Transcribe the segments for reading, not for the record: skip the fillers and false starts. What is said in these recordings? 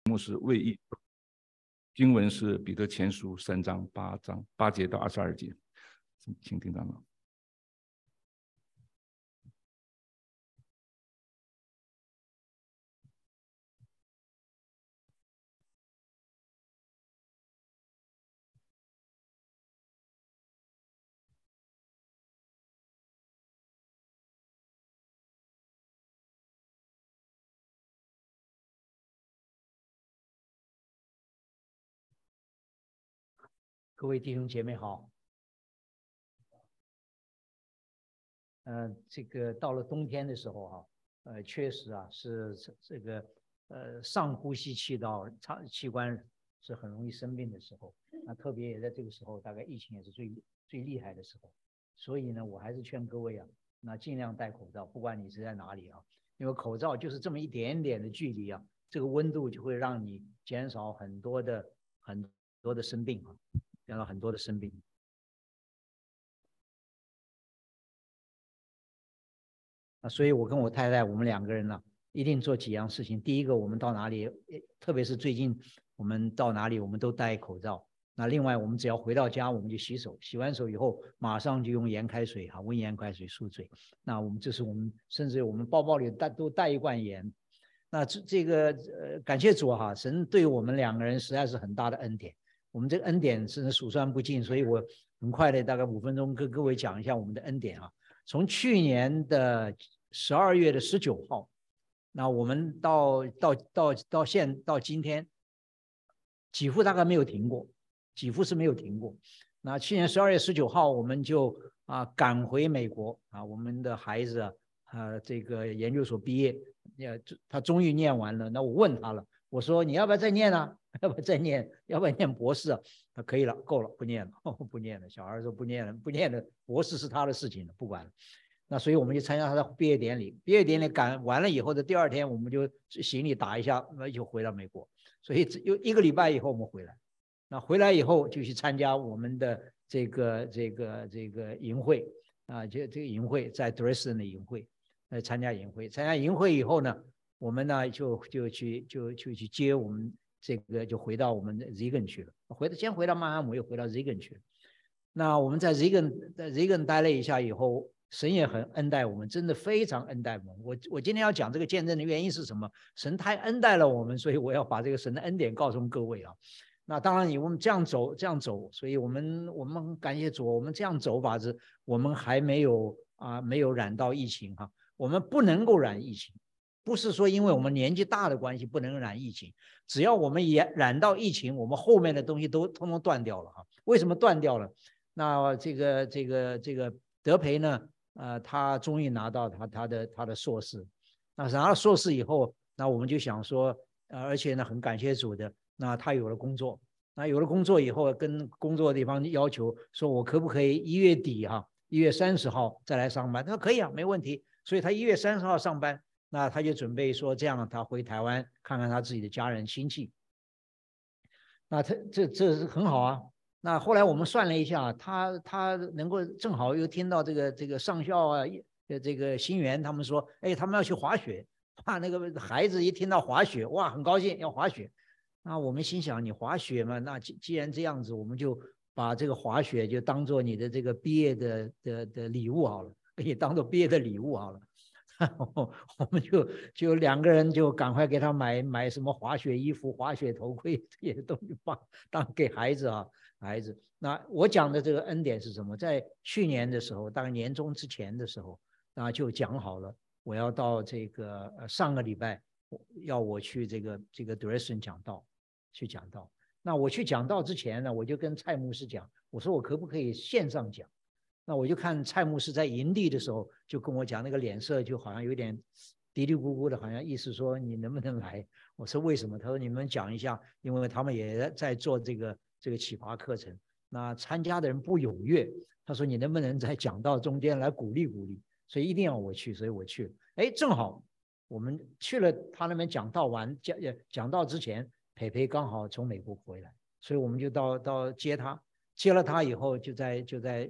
目是为义，经文是彼得前书3章8节到22节，请听长老。 各位弟兄姐妹好。这个到了冬天的时候确实是这个上呼吸器道器官是很容易生病的时候。那特别也在这个时候，大概疫情也是最厉害的时候。所以呢，我还是劝各位那尽量戴口罩，不管你是在哪里因为口罩就是这么一点点的距离这个温度就会让你减少很多的生病减少很多的生病。所以我跟我太太，我们2个人一定做几样事情。第一个，我们到哪里，特别是最近我们到哪里，我们都戴口罩。那另外，我们只要回到家，我们就洗手，洗完手以后，马上就用盐开水温盐开水漱嘴。那这是我们甚至我们包包里都带一罐盐。那这个感谢主神对我们2个人实在是很大的恩典。我们这个恩典是数算不尽，所以我很快的大概5分钟跟各位讲一下我们的恩典从去年的12月19号，那我们到今天，几乎大概没有停过，几乎是没有停过。那去年12月19号，我们就赶回美国我们的孩子这个研究所毕业，他终于念完了。那我问他了，我说你要不要再念要不要再念？要不要念博士他可以了，够了，不念了，不念了。小孩说不念了，不念了，博士是他的事情了，不管了。那所以我们就参加他的毕业典礼。毕业典礼赶完了以后的第2天，我们就行李打一下，就回到美国。所以有1个礼拜以后我们回来。那回来以后就去参加我们的这个营会这个营会在 Dresden 的营会，参加营会。参加营会以后呢，我们呢就去接我们这个，就回到我们 Reagan 去了。先回到曼哈姆，又回到 Reagan 去了。那我们在 Reagan 待了一下以后，神也很恩待我们，真的非常恩待我们。我今天要讲这个见证的原因是什么？神太恩待了我们，所以我要把这个神的恩典告诉各位那当然，我们这样走，所以我们感谢主，我们这样走法子，我们还没有染到疫情我们不能够染疫情，不是说因为我们年纪大的关系不能染疫情，只要我们也染到疫情，我们后面的东西都通通断掉了为什么断掉了？那这个德培呢？他终于拿到他的硕士。那拿到硕士以后，那我们就想说，而且呢，很感谢主的，那他有了工作。那有了工作以后，跟工作的地方要求说，我可不可以1月底1月30号再来上班？他说可以没问题。所以他1月30号上班，那他就准备说，这样他回台湾看看他自己的家人亲戚。那这是很好那后来我们算了一下，他能够正好又听到这个上校这个新员他们说，他们要去滑雪，那个孩子一听到滑雪，哇，很高兴要滑雪。那我们心想，你滑雪嘛，那既然这样子，我们就把这个滑雪就当做你的这个毕业的礼物好了，可以当做毕业的礼物好了。我们就2个人就赶快给他买什么滑雪衣服、滑雪头盔这些东西当给孩子孩子。那我讲的这个恩典是什么？在去年的时候，大概年中之前的时候，就讲好了，我要到这个上个礼拜要我去这个 Dresden 讲道，去讲道。那我去讲道之前呢，我就跟蔡牧师讲，我说我可不可以线上讲？那我就看蔡牧师在营地的时候，就跟我讲，那个脸色就好像有点嘀嘀咕咕的，好像意思说你能不能来？我说为什么？他说你们讲一下，因为他们也在做这个启发课程，那参加的人不踊跃。他说你能不能在讲道中间来鼓励鼓励？所以一定要我去，所以我去了。正好我们去了他那边讲道完，讲道之前，培培刚好从美国回来，所以我们就到接他。接了他以后，就在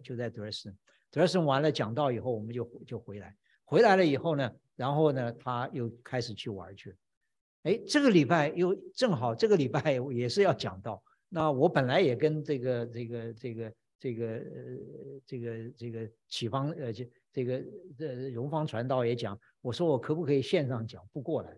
Dresden完了讲道以后，我们就回来了以后呢，然后呢，他又开始去玩去了。 哎，这个礼拜又正好，这个礼拜也是要讲到。那我本来也跟这个启方荣方传道也讲，我说我可不可以线上讲，不过来。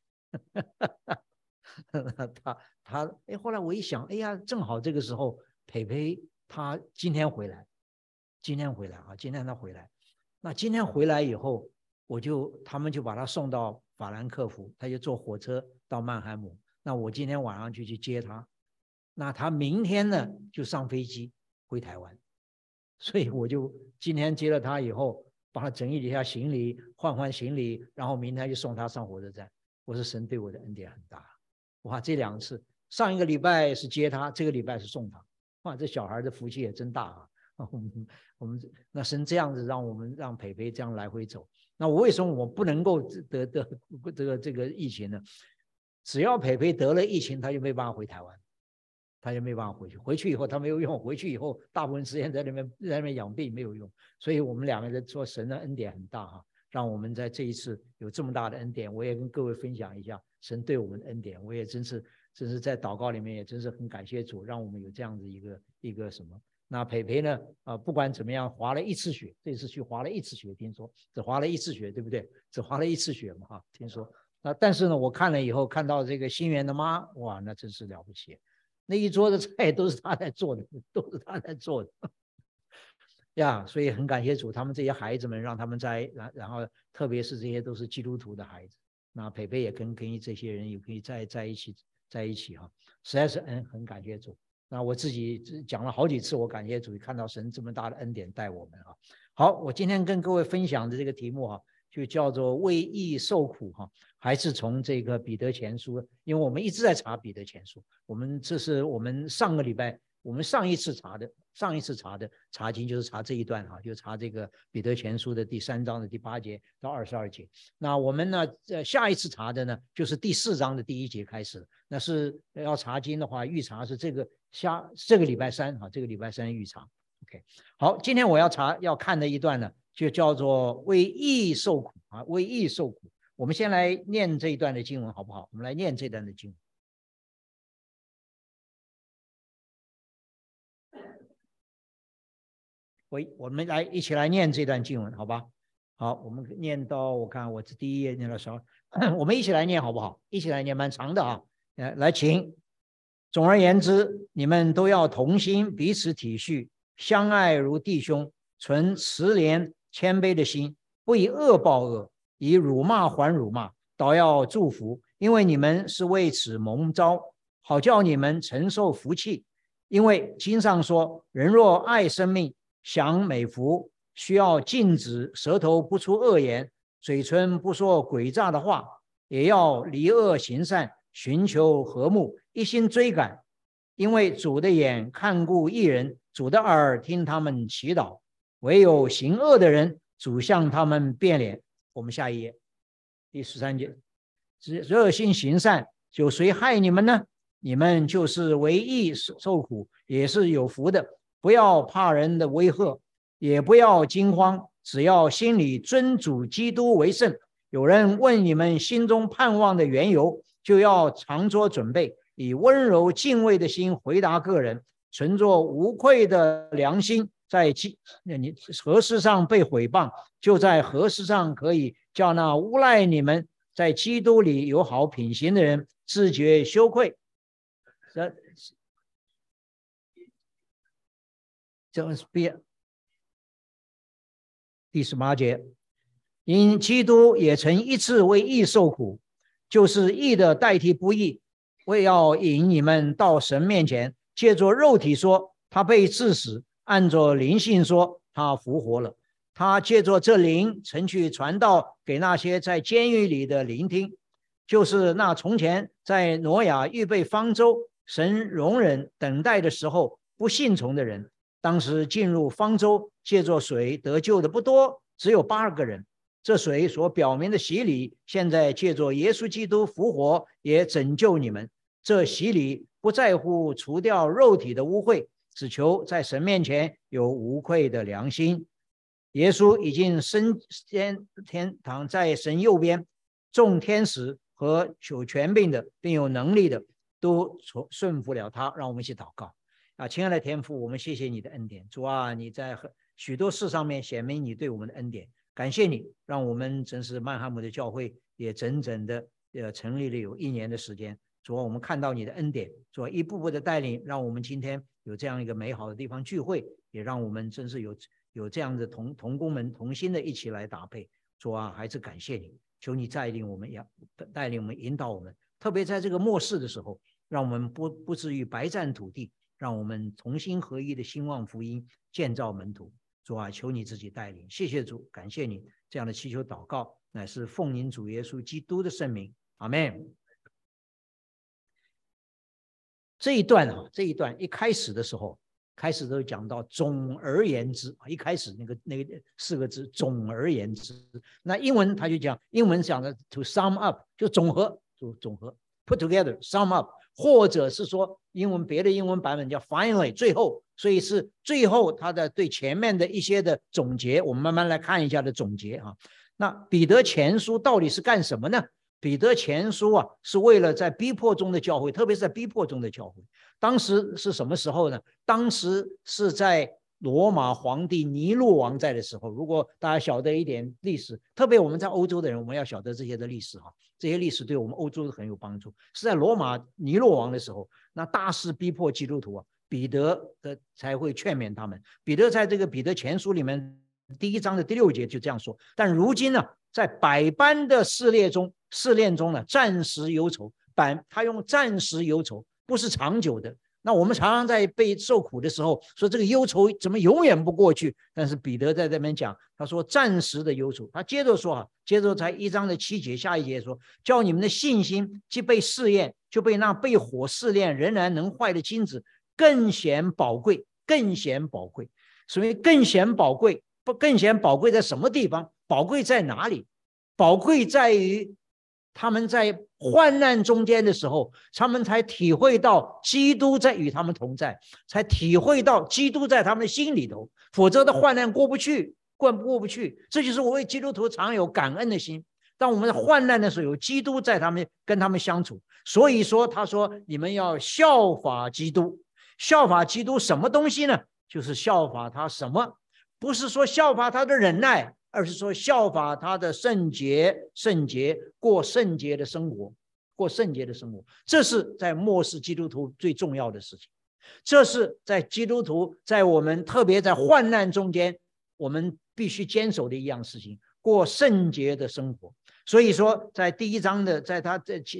哎，后来我一想，哎呀，正好这个时候培培他今天回来，今天他回来。那今天回来以后，他们就把他送到法兰克福，他就坐火车到曼海姆。那我今天晚上就去接他，那他明天呢就上飞机回台湾，所以我就今天接了他以后，帮他整理一下行李，换行李，然后明天就送他上火车站。我说神对我的恩典很大，哇！这2次，上一个礼拜是接他，这个礼拜是送他，哇！这小孩的福气也真大啊！我们那神这样子让培培这样来回走，那我为什么我不能够得这个疫情呢？只要培培得了疫情，他就没办法回台湾，他就没办法回去。回去以后他没有用，回去以后大部分时间在那边养病没有用。所以我们2个人说神的恩典很大哈，让我们在这一次有这么大的恩典。我也跟各位分享一下神对我们的恩典，我也真是在祷告里面也真是很感谢主，让我们有这样子一个什么。那培培呢？不管怎么样，滑了1次雪，这次去滑了1次雪，听说只滑了1次雪，对不对？只滑了1次雪嘛，哈，听说。但是呢，我看了以后，看到这个新源的妈，哇，那真是了不起，那一桌的菜都是他在做的，都是他在做的呀。所以很感谢主，他们这些孩子们让他们然后特别是这些都是基督徒的孩子，那培培也跟这些人也可以在一起哈，实在是很感谢主。那我自己讲了好几次，我感谢主，看到神这么大的恩典带我们啊。好，我今天跟各位分享的这个题目哈，就叫做为义受苦哈，还是从这个彼得前书，因为我们一直在查彼得前书，这是我们上个礼拜我们上一次查的查经就是查这一段哈，就查这个彼得前书的第3章的第8节到22节。那我们呢，下一次查的呢，就是第4章的第1节开始。那是要查经的话，预查是这个礼拜3哈，这个礼拜3预查。OK， 好，今天我要看的一段呢，就叫做为义受苦啊，为义受苦。我们先来念这一段的经文好不好？我们来念这段的经文。我们一起来念这段经文，好吧？好，我们念到我看我这第1页念到12，我们一起来念好不好？一起来念，蛮长的啊。来，请。总而言之，你们都要同心，彼此体恤，相爱如弟兄，存慈怜谦卑的心，不以恶报恶，以辱骂还辱骂，倒要祝福，因为你们是为此蒙召，好叫你们承受福气。因为经上说，人若爱生命，享美福，需要禁止舌头不出恶言，嘴唇不说诡诈的话，也要离恶行善，寻求和睦，一心追赶。因为主的眼看顾义人，主的耳听他们祈祷，唯有行恶的人，主向他们变脸。我们下一页，第13节，热心行善，有谁害你们呢？你们就是为义受苦，也是有福的。不要怕人的威吓，也不要惊慌，只要心里尊主基督为圣。有人问你们心中盼望的缘由，就要常作准备，以温柔敬畏的心回答个人，存着无愧的良心，在何事上被毁谤，就在何事上可以叫那诬赖你们在基督里有好品行的人自觉羞愧。这是第18节，因基督也曾一次为义受苦，就是义的代替不义，为要引你们到神面前。借着肉体说他被治死，按着灵性说他复活了。他借着这灵曾去传道给那些在监狱里的聆听，就是那从前在挪亚预备方舟，神容忍等待的时候不信从的人。当时进入方舟借着水得救的不多，只有8个人。这水所表明的洗礼，现在借着耶稣基督复活也拯救你们。这洗礼不在乎除掉肉体的污秽，只求在神面前有无愧的良心。耶稣已经升天堂，在神右边，众天使和有权柄的，并有能力的，都顺服了他。让我们一起祷告啊！亲爱的天父，我们谢谢你的恩典，主啊，你在许多事上面显明你对我们的恩典，感谢你，让我们真是曼哈姆的教会也整整的成立了有1年的时间。主啊，我们看到你的恩典，主啊，一步步的带领，让我们今天有这样一个美好的地方聚会，也让我们真是有这样的同工们同心的一起来搭配。主啊，还是感谢你，求你带领我们，引导我们，特别在这个末世的时候，让我们不至于白占土地，让我们同心合一的兴旺福音，建造门徒。主啊，求你自己带领，谢谢主，感谢你。这样的祈求祷告乃是奉您主耶稣基督的圣名，阿们。这一段一开始的时候，都讲到总而言之，一开始那个4个字总而言之，那英文他就讲，英文讲的 to sum up 就总和 put together sum up， 或者是说别的英文版本叫 finally 最后，所以是最后他的对前面的一些的总结，我们慢慢来看一下的总结啊。那彼得前书到底是干什么呢？彼得前书啊，是为了在逼迫中的教会，特别是在逼迫中的教会。当时是什么时候呢？当时是在罗马皇帝尼禄王在的时候。如果大家晓得一点历史，特别我们在欧洲的人，我们要晓得这些的历史哈，这些历史对我们欧洲很有帮助。是在罗马尼禄王的时候，那大肆逼迫基督徒啊，彼得才会劝勉他们。彼得在这个彼得前书里面第1章的第6节就这样说：但如今呢，在百般的试炼中呢，暂时忧愁。他用暂时忧愁，不是长久的。那我们常常在被受苦的时候说这个忧愁怎么永远不过去，但是彼得在这边讲，他说暂时的忧愁。他接着说接着在1章的7节下一节说，叫你们的信心既被试验，就被那被火试炼仍然能坏的金子更显宝贵。所以更显宝贵在什么地方？宝贵在哪里？宝贵在于他们在患难中间的时候，他们才体会到基督在与他们同在，才体会到基督在他们的心里头，否则的患难过不去。这就是我为基督徒常有感恩的心。当我们在患难的时候，有基督在跟他们相处。所以说他说你们要效法基督。效法基督什么东西呢？就是效法他什么？不是说效法他的忍耐，而是说效法他的圣洁，过圣洁的生活。这是在末世基督徒最重要的事情。这是在基督徒在我们特别在患难中间，我们必须坚守的一样事情，过圣洁的生活。所以说在第1章的在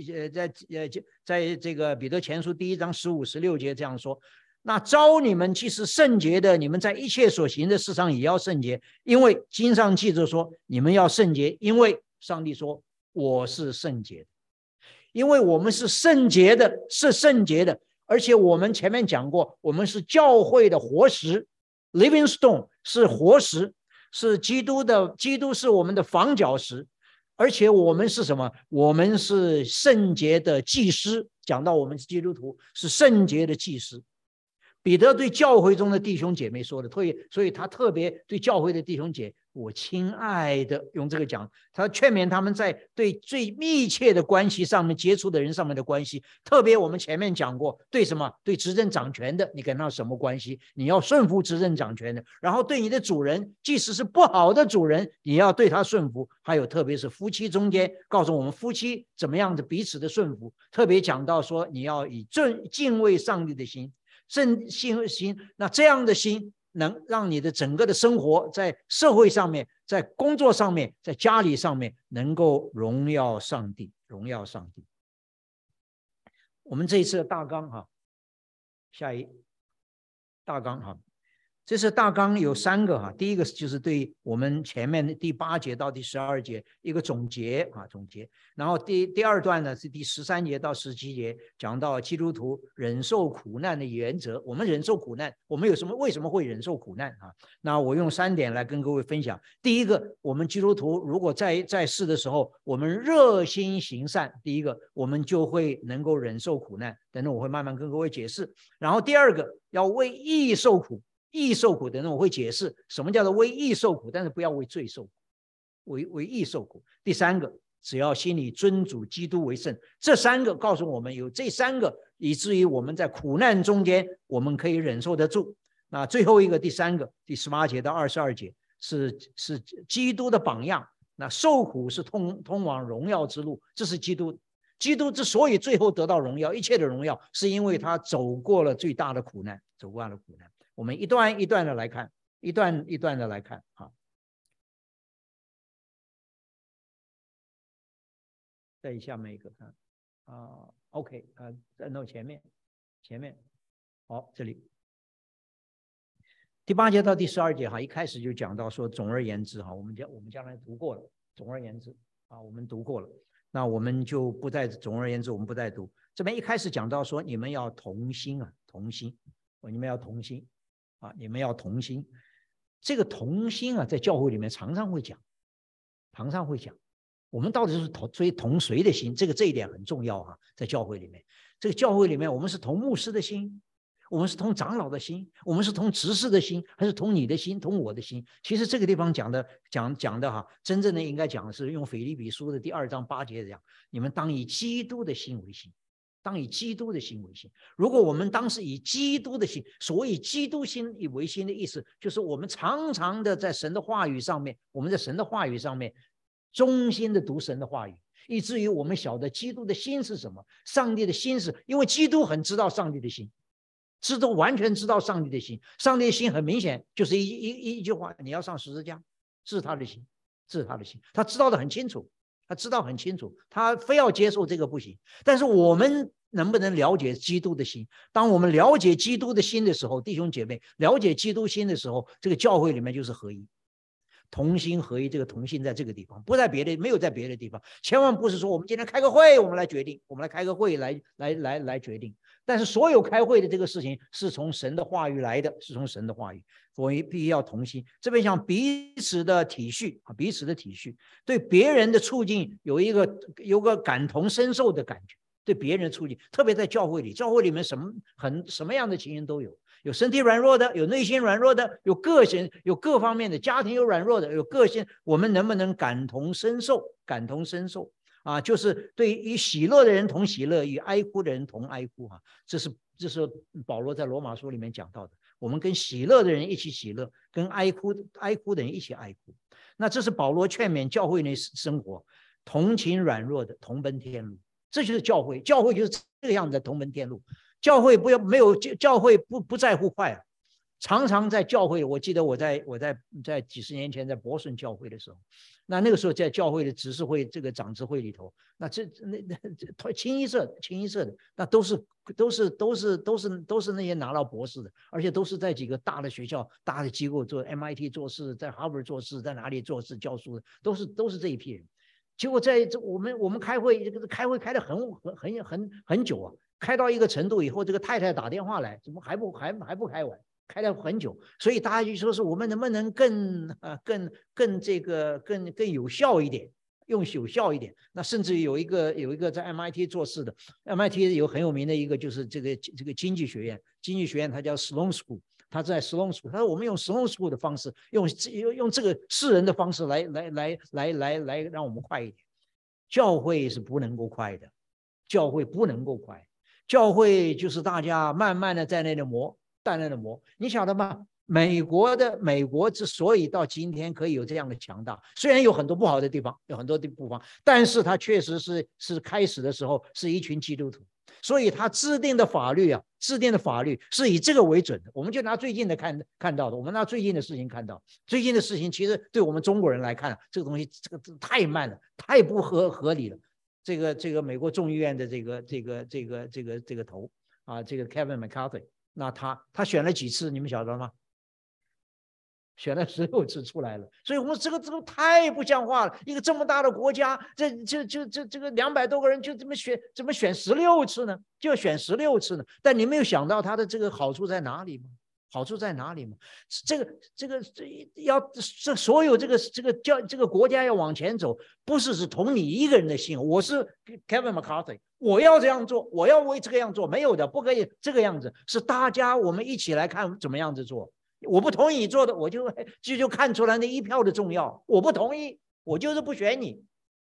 这个彼得前书第1章15、16节这样说，那召你们既是圣洁的，你们在一切所行的事上也要圣洁，因为经上记着说你们要圣洁，因为上帝说我是圣洁的。因为我们是圣洁的，而且我们前面讲过，我们是教会的活石 living stone， 是活石，是基督是我们的房角石。而且我们是什么？我们是圣洁的祭司。讲到我们基督徒是圣洁的祭司，彼得对教会中的弟兄姐妹说的，所以他特别对教会的弟兄姐，我亲爱的，用这个讲，他劝勉他们在对最密切的关系上面接触的人上面的关系。特别我们前面讲过，对什么？对执政掌权的，你跟他什么关系？你要顺服执政掌权的。然后对你的主人，即使是不好的主人，你要对他顺服。还有特别是夫妻中间，告诉我们夫妻怎么样的彼此的顺服。特别讲到说，你要以敬畏上帝的心。那这样的心能让你的整个的生活在社会上面，在工作上面，在家里上面能够荣耀上帝。我们这一次的大纲下一大纲这次大纲有3个第一个就是对我们前面的第8节到第12节一个总结。然后第二段呢是第13节到17节，讲到基督徒忍受苦难的原则。我们忍受苦难，我们为什么会忍受苦难那我用3点来跟各位分享。第一个，我们基督徒如果在世的时候，我们热心行善，第一个我们就会能够忍受苦难，等等我会慢慢跟各位解释。然后第二个，要为义受苦。等等我会解释什么叫做为义受苦，但是不要为罪受苦，为义受苦。第三个， 只要心里尊主基督为圣。这3个告诉我们，有这3个，以至于我们在苦难中间我们可以忍受得住。那最后一个第3个，第18节到22节是基督的榜样。那受苦是通往荣耀之路，这是基督。基督之所以最后得到荣耀，一切的荣耀，是因为他走过了最大的苦难，走过了苦难。我们一段一段的来看，一段一段的来看啊。在下面一个看，OK 在那前面，好，这里第8节到第12节哈，一开始就讲到说，总而言之哈，我们将来读过了，总而言之啊，我们读过了。那我们就不再，总而言之，我们不再读。这边一开始讲到说，你们要同心啊，同心，你们要同心啊，你们要同心。这个同心啊，在教会里面常常会讲，我们到底是同谁的心？这一点很重要啊，在教会里面，这个教会里面，我们是同牧师的心，我们是同长老的心，我们是同执事的心，还是同你的心，同我的心？其实这个地方讲的哈，真正的应该讲的是用腓立比书的第2章8节讲，你们当以基督的心为心，当以基督的心为心。如果我们当时以基督的心，所谓基督心为心的意思，就是我们常常的在神的话语上面，忠心的读神的话语，以至于我们晓得基督的心是什么，上帝的心是，因为基督很知道上帝的心。完全知道上帝的心，上帝的心很明显，就是一句话，你要上十字架，这是他的心，他知道的很清楚，他非要接受这个不行。但是我们能不能了解基督的心？当我们了解基督的心的时候，弟兄姐妹，了解基督心的时候，这个教会里面就是合一。同心合一，这个同心在这个地方，不在别的，没有在别的地方。千万不是说我们今天开个会，我们来决定，我们来开个会来决定。但是所有开会的这个事情是从神的话语来的，是从神的话语，所以必须要同心。这边讲彼此的体恤，对别人的处境有个感同身受的感觉，对别人的处境，特别在教会里面什么样的情形都有。有身体软弱的，有内心软弱的，有个性，有各方面的，家庭有软弱的，有个性。我们能不能感同身受啊？就是对于喜乐的人同喜乐，与哀哭的人同哀哭啊。这是保罗在罗马书里面讲到的。我们跟喜乐的人一起喜乐，跟哀哭的人一起哀哭。那这是保罗劝勉教会内生活，同情软弱的，同奔天路。这就是教会，教会就是这个样子的，同奔天路。教会教会不在乎快，常常在教会。我记得我在几十年前在波士顿教会的时候，那个时候在教会的执事会这个长执会里头，那清一色的，那都是那些拿到博士的，而且都是在几个大的学校、大的机构做 MIT 做事，在哈佛做事，在哪里做事教书的，都是这一批人。结果在我们开会，开会开得很久啊。开到一个程度以后，这个太太打电话来，怎么还不开完？开了很久，所以大家就说是我们能不能更有效一点，有效一点。那甚至有一个在 MIT 做事的 ，MIT 有很有名的一个就是这个经济学院，它叫 Sloan School， 他在 Sloan School， 他说我们用 Sloan School 的方式，用这个世人的方式来让我们快一点。教会是不能够快的，教会不能够快。教会就是大家慢慢的在那里磨，你晓得吗？美国之所以到今天可以有这样的强大，虽然有很多不好的地方，但是它确实是开始的时候是一群基督徒，所以他制定的法律是以这个为准的。我们就拿最近的看到的，我们拿最近的事情看到，最近的事情其实对我们中国人来看，这个东西这个太慢了，太不合理了。这个美国众议院的这个头啊，这个 Kevin McCarthy， 那他选了几次，你们晓得吗？选了16次出来了，所以我们这个太不像话了。一个这么大的国家，这个200多个人就这么选，怎么选16次呢？就选16次呢？但你没有想到它的这个好处在哪里吗？所有这个国家要往前走，不是只同你一个人的心。我是 Kevin McCarthy， 我要这样做，我要为这个样做，没有的，不可以这个样子，是大家我们一起来看怎么样子做。我不同意你做的，我就看出来那1票的重要。我不同意，我就是不选你。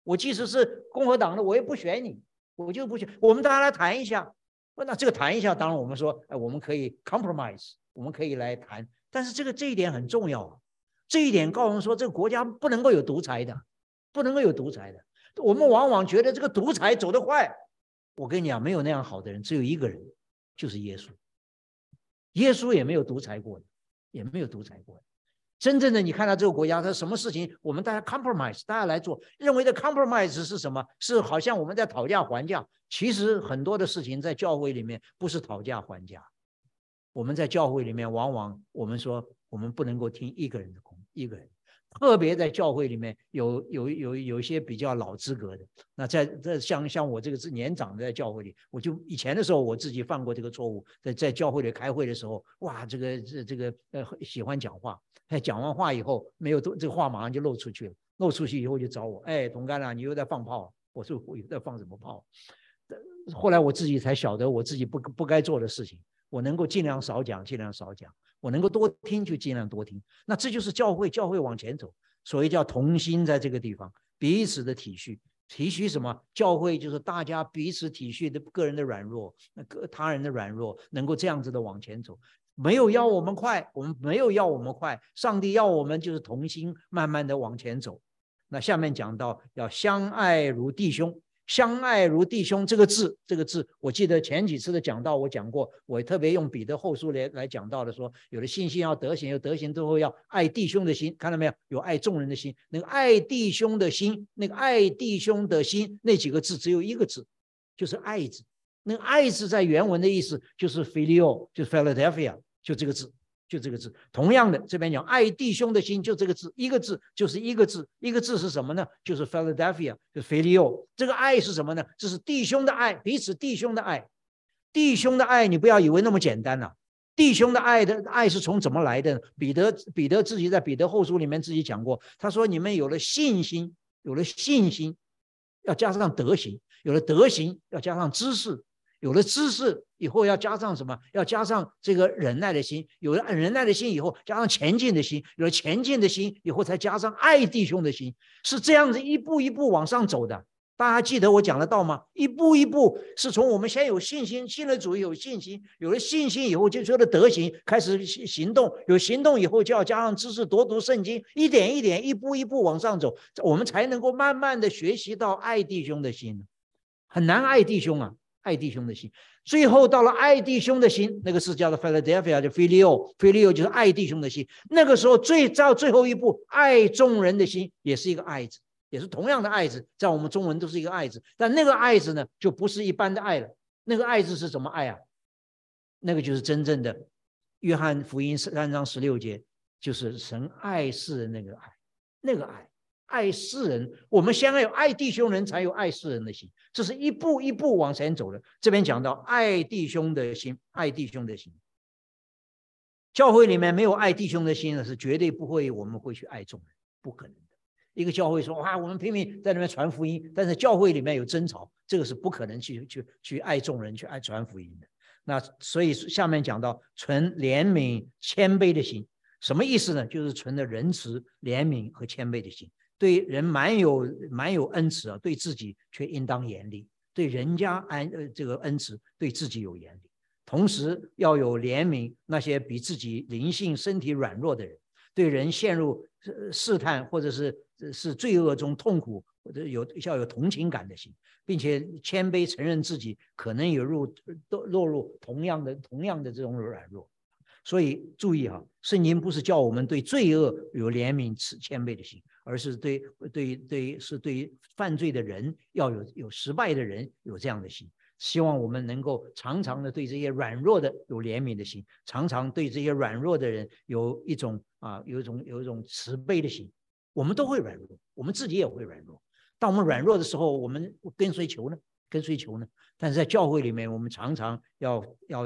我即使是共和党的，我也不选你，我就不选。我们大家来谈一下。那这个谈一下，当然我们说，我们可以 compromise， 我们可以来谈。但是这一点很重要啊，这一点告诉我们说，这个国家不能够有独裁的，不能够有独裁的。我们往往觉得这个独裁走得快，我跟你讲，没有那样好的人，只有一个人，就是耶稣。耶稣也没有独裁过的，也没有独裁过的。真正的你看到这个国家，它什么事情，我们大家 compromise， 大家来做，认为的 compromise 是什么？是好像我们在讨价还价。其实很多的事情在教会里面不是讨价还价，我们在教会里面往往我们说我们不能够听一个人的空，一个人。特别在教会里面有一些比较老资格的，那像我这个是年长的，在教会里，我就以前的时候我自己犯过这个错误，在教会里开会的时候，哇，这个喜欢讲话，讲完话以后没有这个话马上就漏出去了，漏出去以后就找我，董干啊，你又在放炮，我说我又在放什么炮？后来我自己才晓得我自己不该做的事情，我能够尽量少讲，尽量少讲。我能够多听就尽量多听，那这就是教会往前走，所谓叫同心，在这个地方彼此的体恤，体恤什么？教会就是大家彼此体恤的个人的软弱，他人的软弱，能够这样子的往前走。没有要我们快，我们没有要我们快，上帝要我们就是同心，慢慢的往前走。那下面讲到要相爱如弟兄。相爱如弟兄这个字，我记得前几次的讲道我讲过，我特别用彼得后书来讲到的，说有的信心要德行，有德行之后要爱弟兄的心，看到没有？有爱众人的心，那个爱弟兄的心，那个爱弟兄的心，那几个字只有一个字，就是爱字。那个爱字在原文的意思就是 filio， 就是 Philadelphia， 就这个字。就这个字，同样的，这边讲爱弟兄的心，就这个字，一个字就是一个字，一个字是什么呢？就是 Philadelphia， 就是 Filio。这个爱是什么呢？这是弟兄的爱，彼此弟兄的爱。弟兄的爱，你不要以为那么简单了。弟兄的爱是从怎么来的？彼得自己在彼得后书里面自己讲过，他说你们有了信心，要加上德行，有了德行要加上知识。有了知识以后要加上什么？要加上这个忍耐的心，有了忍耐的心以后，加上前进的心，有了前进的心以后，才加上爱弟兄的心，是这样子一步一步往上走的。大家记得我讲的道吗？一步一步是从我们先有信心，信了主有信心，有了信心以后就说的德行，开始行动，有行动以后就要加上知识，多读圣经，一点一点，一步一步往上走，我们才能够慢慢的学习到爱弟兄的心。很难爱弟兄啊，爱弟兄的心，最后到了爱弟兄的心，那个是叫做 Philadelphia， 就 Filio 就是爱弟兄的心。那个时候到最后一步，爱众人的心也是一个爱字，也是同样的爱字，在我们中文都是一个爱字，但那个爱字呢，就不是一般的爱了。那个爱字是什么爱啊？那个就是真正的约翰福音3章16节，就是神爱世人那个爱，那个爱世人，我们先要有爱弟兄人，才有爱世人的心，这是一步一步往前走的。这边讲到爱弟兄的心，爱弟兄的心。教会里面没有爱弟兄的心呢，是绝对不会，我们会去爱众人，不可能的。一个教会说啊，我们拼命在那边传福音，但是教会里面有争吵，这个是不可能去爱众人，去爱传福音的。那所以下面讲到存怜悯谦卑的心，什么意思呢？就是存的仁慈、怜悯和谦卑的心。对人蛮有恩慈啊，对自己却应当严厉；对人家这个恩慈，对自己有严厉。同时要有怜悯那些比自己灵性身体软弱的人，对人陷入试探或者是罪恶中痛苦，或者要有同情感的心，并且谦卑承认自己可能也落入同样的这种软弱。所以注意哈，圣经不是叫我们对罪恶有怜悯谦卑的心，而是对犯罪的人要有失败的人有这样的心。希望我们能够常常的对这些软弱的有怜悯的心，常常对这些软弱的人有一种慈悲的心。我们都会软弱，我们自己也会软弱。当我们软弱的时候，我们跟谁求呢？但是在教会里面，我们常常要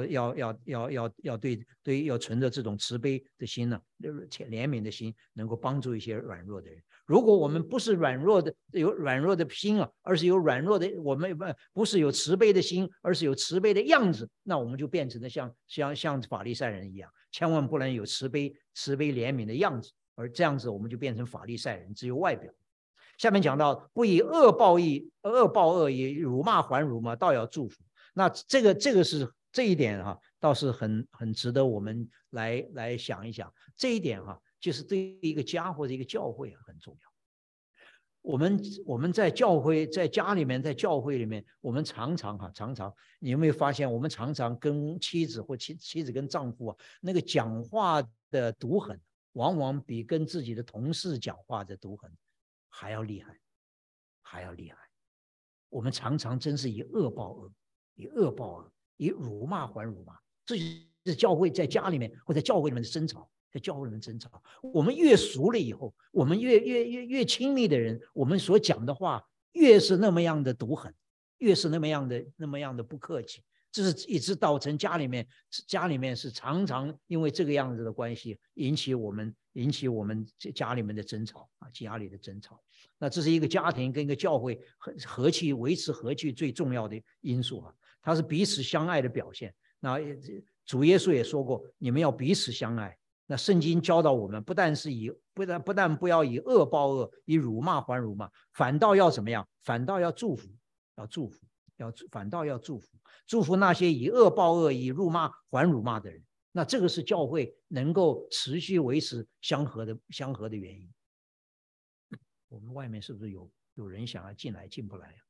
存着这种慈悲的心呢，怜悯的心，能够帮助一些软弱的人。如果我们不是有软弱的心啊，而是有软弱的，我们不是有慈悲的心，而是有慈悲的样子，那我们就变成了像法利赛人一样，千万不能有慈悲怜悯的样子，而这样子我们就变成法利赛人，只有外表。 下面讲到不以恶报恶，以辱骂还辱骂，倒要祝福。那这个是这一点倒是很值得我们来想一想。这一点就是对一个家或者一个教会很重要。我们在教会，在家里面，在教会里面，我们常常，你有没有发现，我们常常跟妻子或妻子跟丈夫那个讲话的毒狠，往往比跟自己的同事讲话的毒狠还要厉害，还要厉害。我们常常真是以恶报恶，以恶报恶，以辱骂还辱骂。这就是教会在家里面或在教会里面的争吵。在教会里面争吵，我们越熟了以后，我们越亲密的人，我们所讲的话越是那么样的毒狠，越是那么样的不客气。这是一直造成家里面是常常因为这个样子的关系，引起我们家里面的争吵家里的争吵。那这是一个家庭跟一个教会维持和气最重要的因素它是彼此相爱的表现。那主耶稣也说过，你们要彼此相爱。那圣经教导我们，不但不要以恶报恶，以辱骂还辱骂，反倒要怎么样？反倒要祝福，反倒要祝福那些以恶报恶，以辱骂还辱骂的人。那这个是教会能够持续维持相合的原因。我们外面是不是有人想要进来，进不来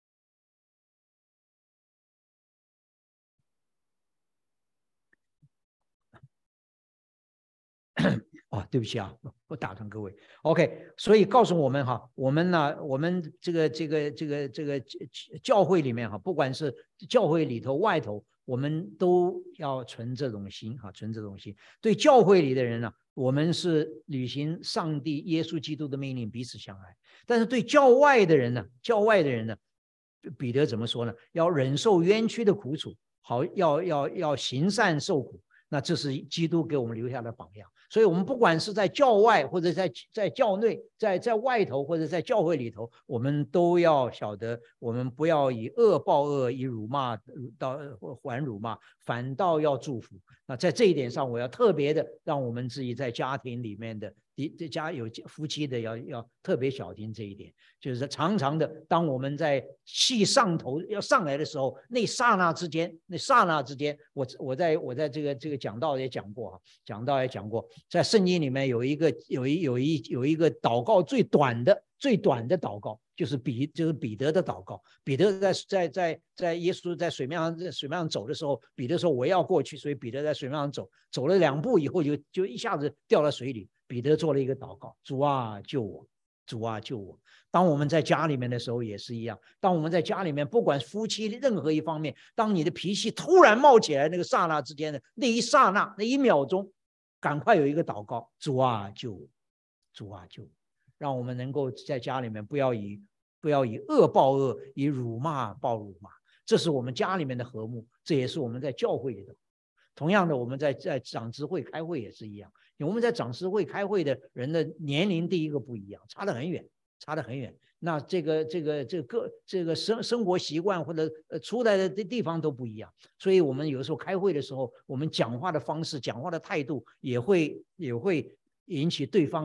对不起我打断各位。OK， 所以告诉我们我们这个教会里面不管是教会里头外头，我们都要存这种心存这种心。对教会里的人我们是履行上帝耶稣基督的命令，彼此相爱。但是对教外的人呢，彼得怎么说呢？要忍受冤屈的苦楚，要行善受苦。那这是基督给我们留下的榜样。所以我们不管是在教外或者在教内，在外头或者在教会里头，我们都要晓得，我们不要以恶报恶，以辱骂还辱骂，反倒要祝福。那在这一点上，我要特别的让我们自己在家庭里面的家有夫妻的要特别小心这一点。就是常常的，当我们在气上头要上来的时候，那刹那之间，我在这个讲道也讲过在圣经里面有一个祷告最短的祷告，就是彼得的祷告。彼得在耶稣在水面上走的时候，彼得说我要过去，所以彼得在水面上走了2步以后就一下子掉到水里。彼得做了一个祷告，主啊救我，主啊救我。当我们在家里面的时候也是一样，当我们在家里面，不管夫妻任何一方面，当你的脾气突然冒起来那个刹那之间的那一刹那那1秒钟，赶快有一个祷告，主啊救我，主啊救我。让我们能够在家里面不要以恶报恶，以辱骂报辱骂。这是我们家里面的和睦，这也是我们在教会里的。同样的，我们在长执会开会也是一样，因为我们在长执会开会的人的年龄第一个不一样，差得很远。那这个生活习惯或者出来的地方都不一样，所以我们有时候开会的时候，我们讲话的方式、讲话的态度也会引起对方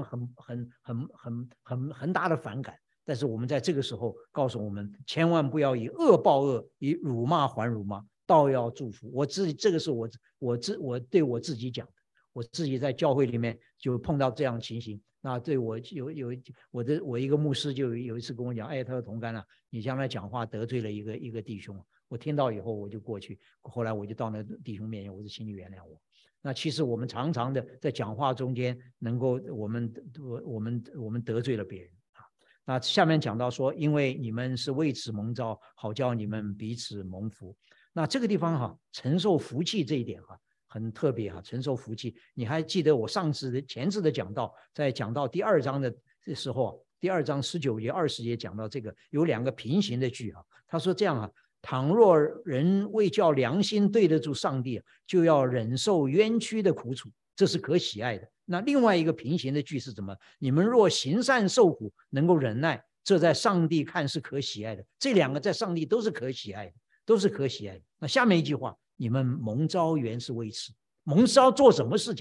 很大的反感。但是我们在这个时候告诉我们，千万不要以恶报恶，以辱骂还辱骂，倒要祝福。这个是我对我自己讲的，我自己在教会里面就碰到这样的情形。那对我我一个牧师就有一次跟我讲，他说同干你将来讲话得罪了一个弟兄。我听到以后我就过去，后来我就到那弟兄面前，我是请你原谅我。那其实我们常常的在讲话中间，能够我们得罪了别人那下面讲到说，因为你们是为此蒙召，好叫你们彼此蒙福。那这个地方承受福气这一点很特别承受福气。你还记得我前次的讲到，在讲到第2章的时候，第2章19节20节讲到这个有2个平行的句他说这样倘若人为叫良心对得住上帝，就要忍受冤屈的苦楚，这是可喜爱的。那另外一个平行的句是什么？你们若行善受苦，能够忍耐，这在上帝看是可喜爱的。这2个在上帝都是可喜爱的，都是可喜爱的。那下面一句话，你们蒙召原是为此。蒙召做什么事情？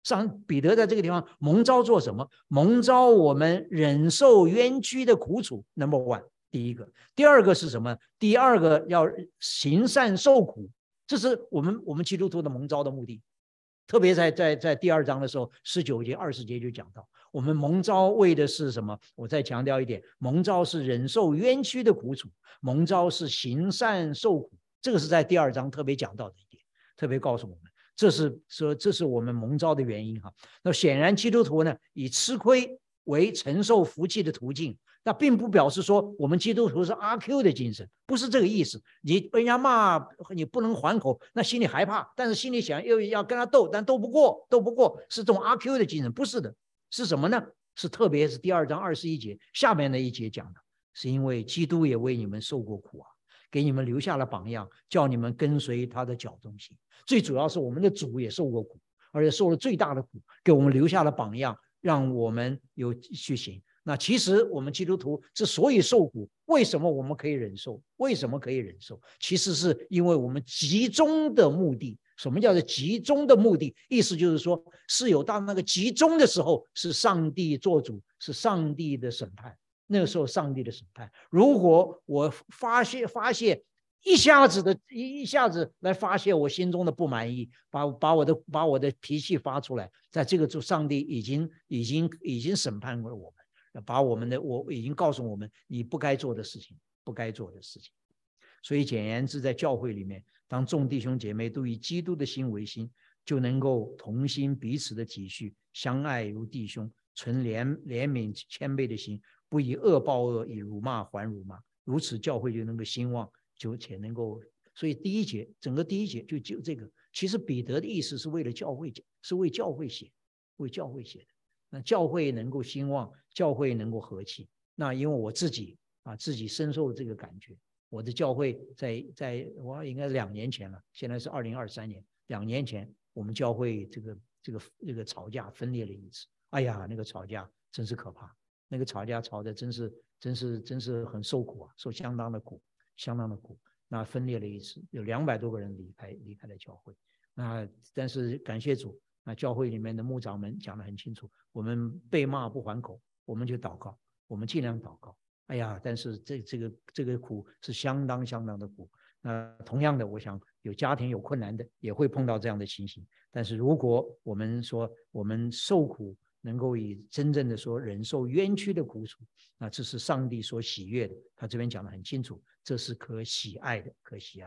彼得在这个地方蒙召做什么？蒙召我们忍受冤屈的苦楚 ，Number one， 第一个。第二个是什么？第二个要行善受苦，这是我们基督徒的蒙召的目的。特别在第2章的时候，19节、20节就讲到，我们蒙召为的是什么？我再强调一点，蒙召是忍受冤屈的苦楚，蒙召是行善受苦，这个是在第2章特别讲到的一点，特别告诉我们，这是我们蒙召的原因哈。那显然基督徒呢，以吃亏为承受福气的途径。那并不表示说我们基督徒是阿 Q 的精神，不是这个意思。你被人家骂，你不能还口，那心里害怕，但是心里想又要跟他斗，但斗不过，是这种阿 Q 的精神，不是的。是什么呢？是特别是第2章21节下面的一节讲的，是因为基督也为你们受过苦啊，给你们留下了榜样，叫你们跟随他的脚踪行。最主要是我们的主也受过苦，而且受了最大的苦，给我们留下了榜样，让我们有去行。那其实我们基督徒之所以受苦，为什么我们可以忍受？为什么可以忍受？其实是因为我们集中的目的。什么叫做集中的目的？意思就是说，是有到那个集中的时候，是上帝做主，是上帝的审判。那个时候，上帝的审判。如果我发泄一下子来发泄我心中的不满意，把我的脾气发出来，在这个时候，上帝已经审判过我们。我已经告诉我们你不该做的事情，所以简言之，在教会里面，当众弟兄姐妹都以基督的心为心，就能够同心彼此的体恤，相爱如弟兄，存怜悯谦卑的心，不以恶报恶，以辱骂还辱骂，如此教会就能够兴旺，且能够。所以整个第一节就这个。其实彼得的意思是为了教会，是为教会写的。那教会能够兴旺，教会能够和气。那因为我自己深受这个感觉。我的教会在我应该2年前了，现在是2023年，2年前我们教会这个吵架分裂了一次。哎呀，那个吵架真是可怕，那个吵架吵的真是很受苦啊，受相当的苦。那分裂了一次，有200多个人离开了教会。但是感谢主。那教会里面的牧长们讲得很清楚，我们被骂不还口，我们就祷告，我们尽量祷告。哎呀，但是这个苦是相当的苦。那同样的，我想有家庭有困难的也会碰到这样的情形。但是如果我们说我们受苦能够以真正的说忍受冤屈的苦楚，那这是上帝所喜悦的。他这边讲得很清楚，这是可喜爱的。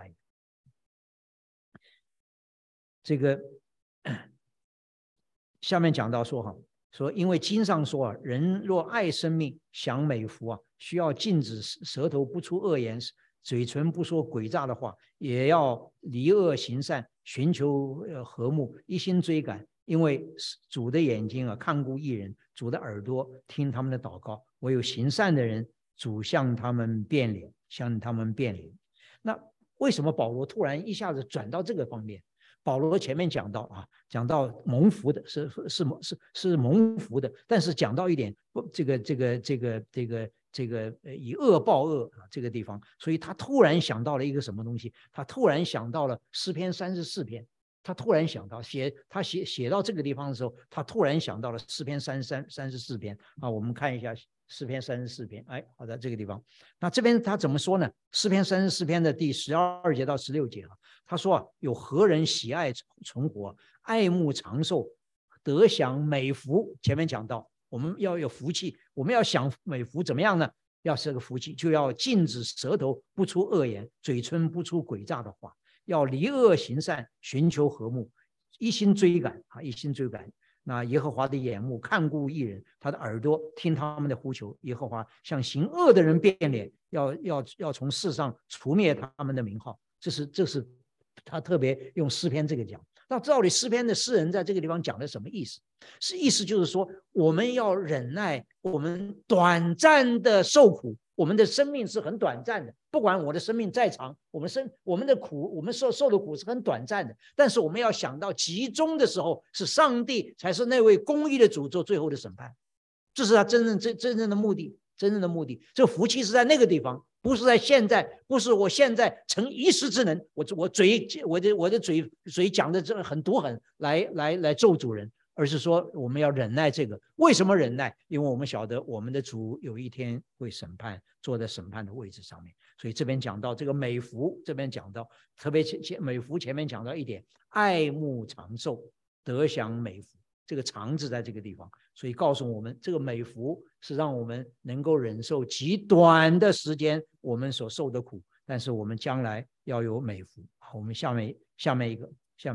这个下面讲到说因为经上说人若爱生命享美福需要禁止舌头不出恶言，嘴唇不说诡诈的话，也要离恶行善，寻求和睦，一心追赶。因为主的眼睛看顾义人，主的耳朵听他们的祷告，唯有行善的人，主向他们变脸。那为什么保罗突然一下子转到这个方面？保罗前面讲到蒙福的是蒙福的，但是讲到一点这个以恶报恶这个地方，所以他突然想到了一个什么东西？他突然想到了诗篇34篇，他突然想到写到这个地方的时候，他突然想到了诗篇34篇我们看一下诗篇34篇。好的，这个地方，那这边他怎么说呢？诗篇34篇的第12节到16节他说有何人喜爱存活，爱慕长寿，得享美福？前面讲到我们要有福气，我们要享美福，怎么样呢？要是个福气，就要禁止舌头不出恶言，嘴唇不出诡诈的话，要离恶行善，寻求和睦，一心追赶。那耶和华的眼目看顾义人，他的耳朵听他们的呼求。耶和华向行恶的人变脸，要从世上除灭他们的名号。这是他特别用诗篇这个讲。那到底诗篇的诗人在这个地方讲的什么意思？意思就是说，我们要忍耐我们短暂的受苦，我们的生命是很短暂的。不管我的生命再长，我们的苦，我们受的苦是很短暂的。但是我们要想到集中的时候，是上帝才是那位公义的主做最后的审判，这是他真正的目的。这个福气是在那个地方，不是在现在，不是我现在成一时之能，我的嘴讲的这很毒狠来咒主人， 而是说我们要忍耐这个。为什么忍耐？因为我们晓得我们的主有一天会审判，坐在审判的位置上面。所以这边讲到这个美福，这边讲到特别美福前面讲到一点，爱慕长寿，得享美福。这个长字在这个地方，所以告诉我们，这个美福是让我们能够忍受极短的时间我们所受的苦，但是我们将来要有美福。好，我们下面一个，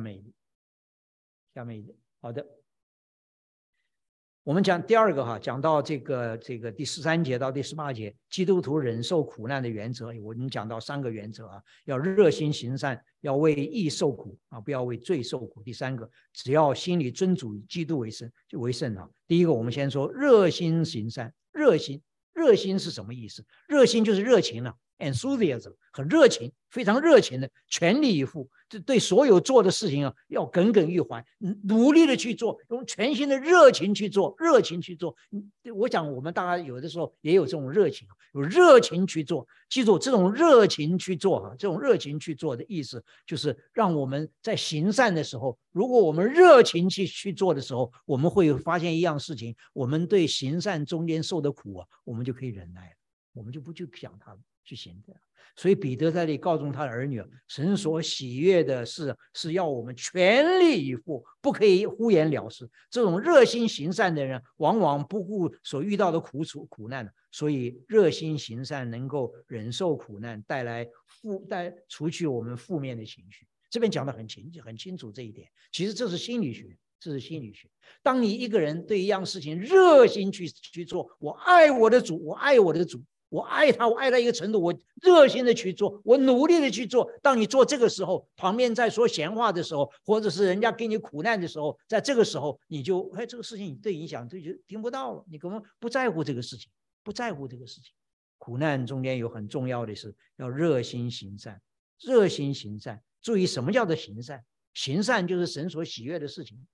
好的。我们讲第二个哈，讲到这个第13节到第18节，基督徒忍受苦难的原则，我们讲到3个原则啊，要热心行善，要为义受苦啊，不要为罪受苦。第3个，只要心里尊主基督为圣啊。第一个，我们先说热心行善，热心是什么意思？热心就是热情了，enthusiasm， 很热情，非常热情的，全力以赴，对所有做的事情啊，要耿耿于怀，努力的去做，用全心的热情去做。我想我们大家有的时候也有这种热情，有热情去做。记住，这种热情去做，这种热情去做的意思，就是让我们在行善的时候，如果我们热情去做的时候，我们会发现一样事情，我们对行善中间受的苦啊，我们就可以忍耐了，我们就不去想它去行的。所以彼得在这里告诉他的儿女，神所喜悦的是要我们全力以赴，不可以敷衍了事。这种热心行善的人，往往不顾所遇到的苦难，所以热心行善能够忍受苦难，带除去我们负面的情绪。这边讲得很清楚这一点。其实这是心理学。当你一个人对一样事情热心去做，我爱我的主，我爱他一个程度，我热心的去做，我努力的去做。当你做这个时候，旁边在说闲话的时候，或者是人家给你苦难的时候，在这个时候你就这个事情你对影响就听不到了，你根本不在乎这个事情。苦难中间有很重要的是要热心行善。注意什么叫做行善？行善就是神所喜悦的事情。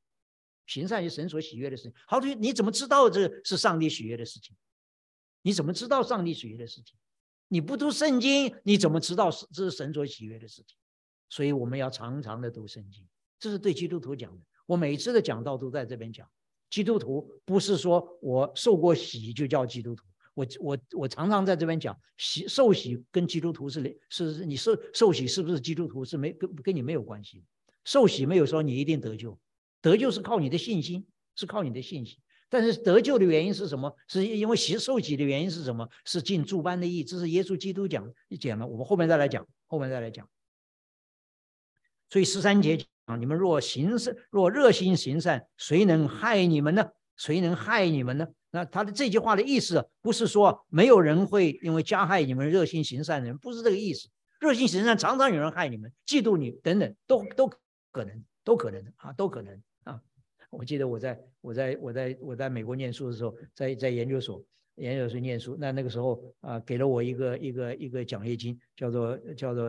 好，你怎么知道这是上帝喜悦的事情？你怎么知道上帝喜悦的事情？你不读圣经，你怎么知道这是神所喜悦的事情？所以我们要常常的读圣经，这是对基督徒讲的。我每次的讲道都在这边讲，基督徒不是说我受过洗就叫基督徒。我常常在这边讲，受洗跟基督徒是你受洗是不是基督徒是跟你没有关系。受洗没有说你一定得救，得救是靠你的信心，但是得救的原因是什么？是因为受洗的原因是什么？是尽诸般的义，这是耶稣基督讲了，我们后面再来讲。所以13节讲，你们若热心行善，谁能害你们呢？那他的这句话的意思不是说没有人会因为加害你们热心行善的人，不是这个意思。热心行善常常有人害你们，嫉妒你等等，都可能啊。我记得我在美国念书的时候，在研究所念书，那个时候给了我一个奖学金，叫做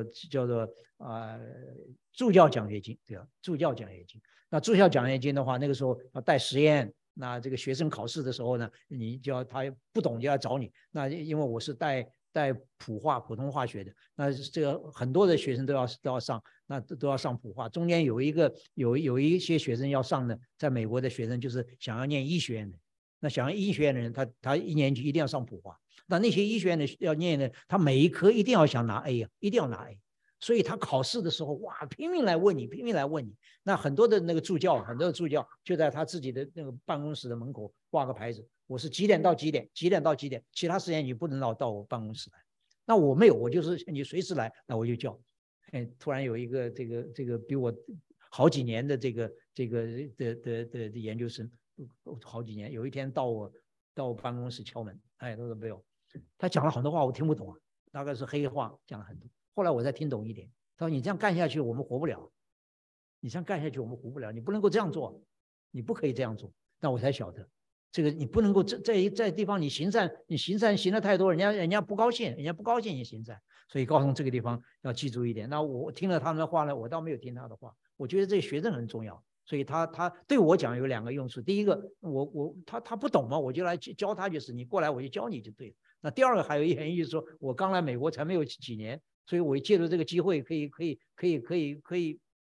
助教奖学金，对吧？助教奖学金。那助教奖学金的话，那个时候要带实验，那这个学生考试的时候呢，你就要他不懂就要找你。那因为我是带普通化学的，那这个很多的学生都要上，那都要上普化。中间有一些学生要上的，在美国的学生就是想要念医学院的，那想要医学院的人，他1年级一定要上普化。那些医学院的要念的，他每一科一定要想拿 A 啊，一定要拿 A。所以他考试的时候，哇，拼命来问你。那很多的那个助教就在他自己的那个办公室的门口挂个牌子，我是几点到几点，其他时间你不能到我办公室来。那我没有，我就是你随时来，那我就叫。突然有一个这个比我好几年的这个的研究生，好几年，有一天到我办公室敲门，他说没有，他讲了很多话我听不懂啊，大概是黑话讲了很多。后来我才听懂一点，他说你这样干下去我们活不了，你不能够这样做，你不可以这样做。那我才晓得，这个你不能够在地方你行善行得太多，人家不高兴你行善，所以告诉这个地方要记住一点。那我听了他们的话呢，我倒没有听他的话，我觉得这个学生很重要，所以他对我讲有2个用处。第一个，他不懂嘛，我就来教他，就是你过来我就教你就对了。那第2个还有一原因就是说，我刚来美国才没有几年，所以我借助这个机会可以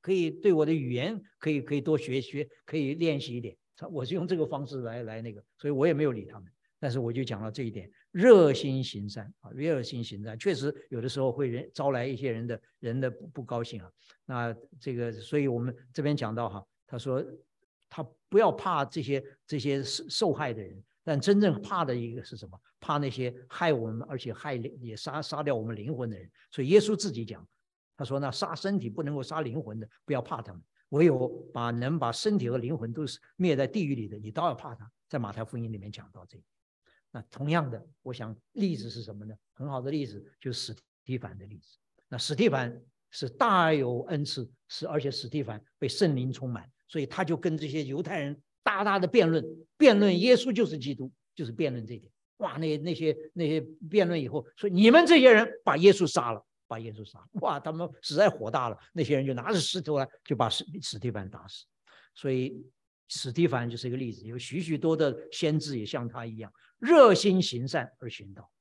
对我的语言可以多学，可以练习一点。我是用这个方式来那个，所以我也没有理他们。但是我就讲到这一点，热心行善啊，热心行善，确实有的时候会招来一些人的不高兴啊。那这个，所以我们这边讲到哈，他说他不要怕这些受害的人，但真正怕的一个是什么？怕那些害我们而且也杀掉我们灵魂的人。所以耶稣自己讲，他说那杀身体不能够杀灵魂的，不要怕他们。唯有能把身体和灵魂都是灭在地狱里的，你都要怕他。在马太福音里面讲到这个。那同样的，我想例子是什么呢？很好的例子就是史提反的例子。那史提反是大有恩赐，而且史提反被圣灵充满，所以他就跟这些犹太人大的辩论耶稣就是基督，就是辩论这一点。哇，那些辩论以后说，你们这些人把耶稣杀了。哇，他们实在火大了，那些人就拿着石头来，就把史提反打死。所以史提反就是一个例子，有许许多的先知也像他一样，热心行善而寻道，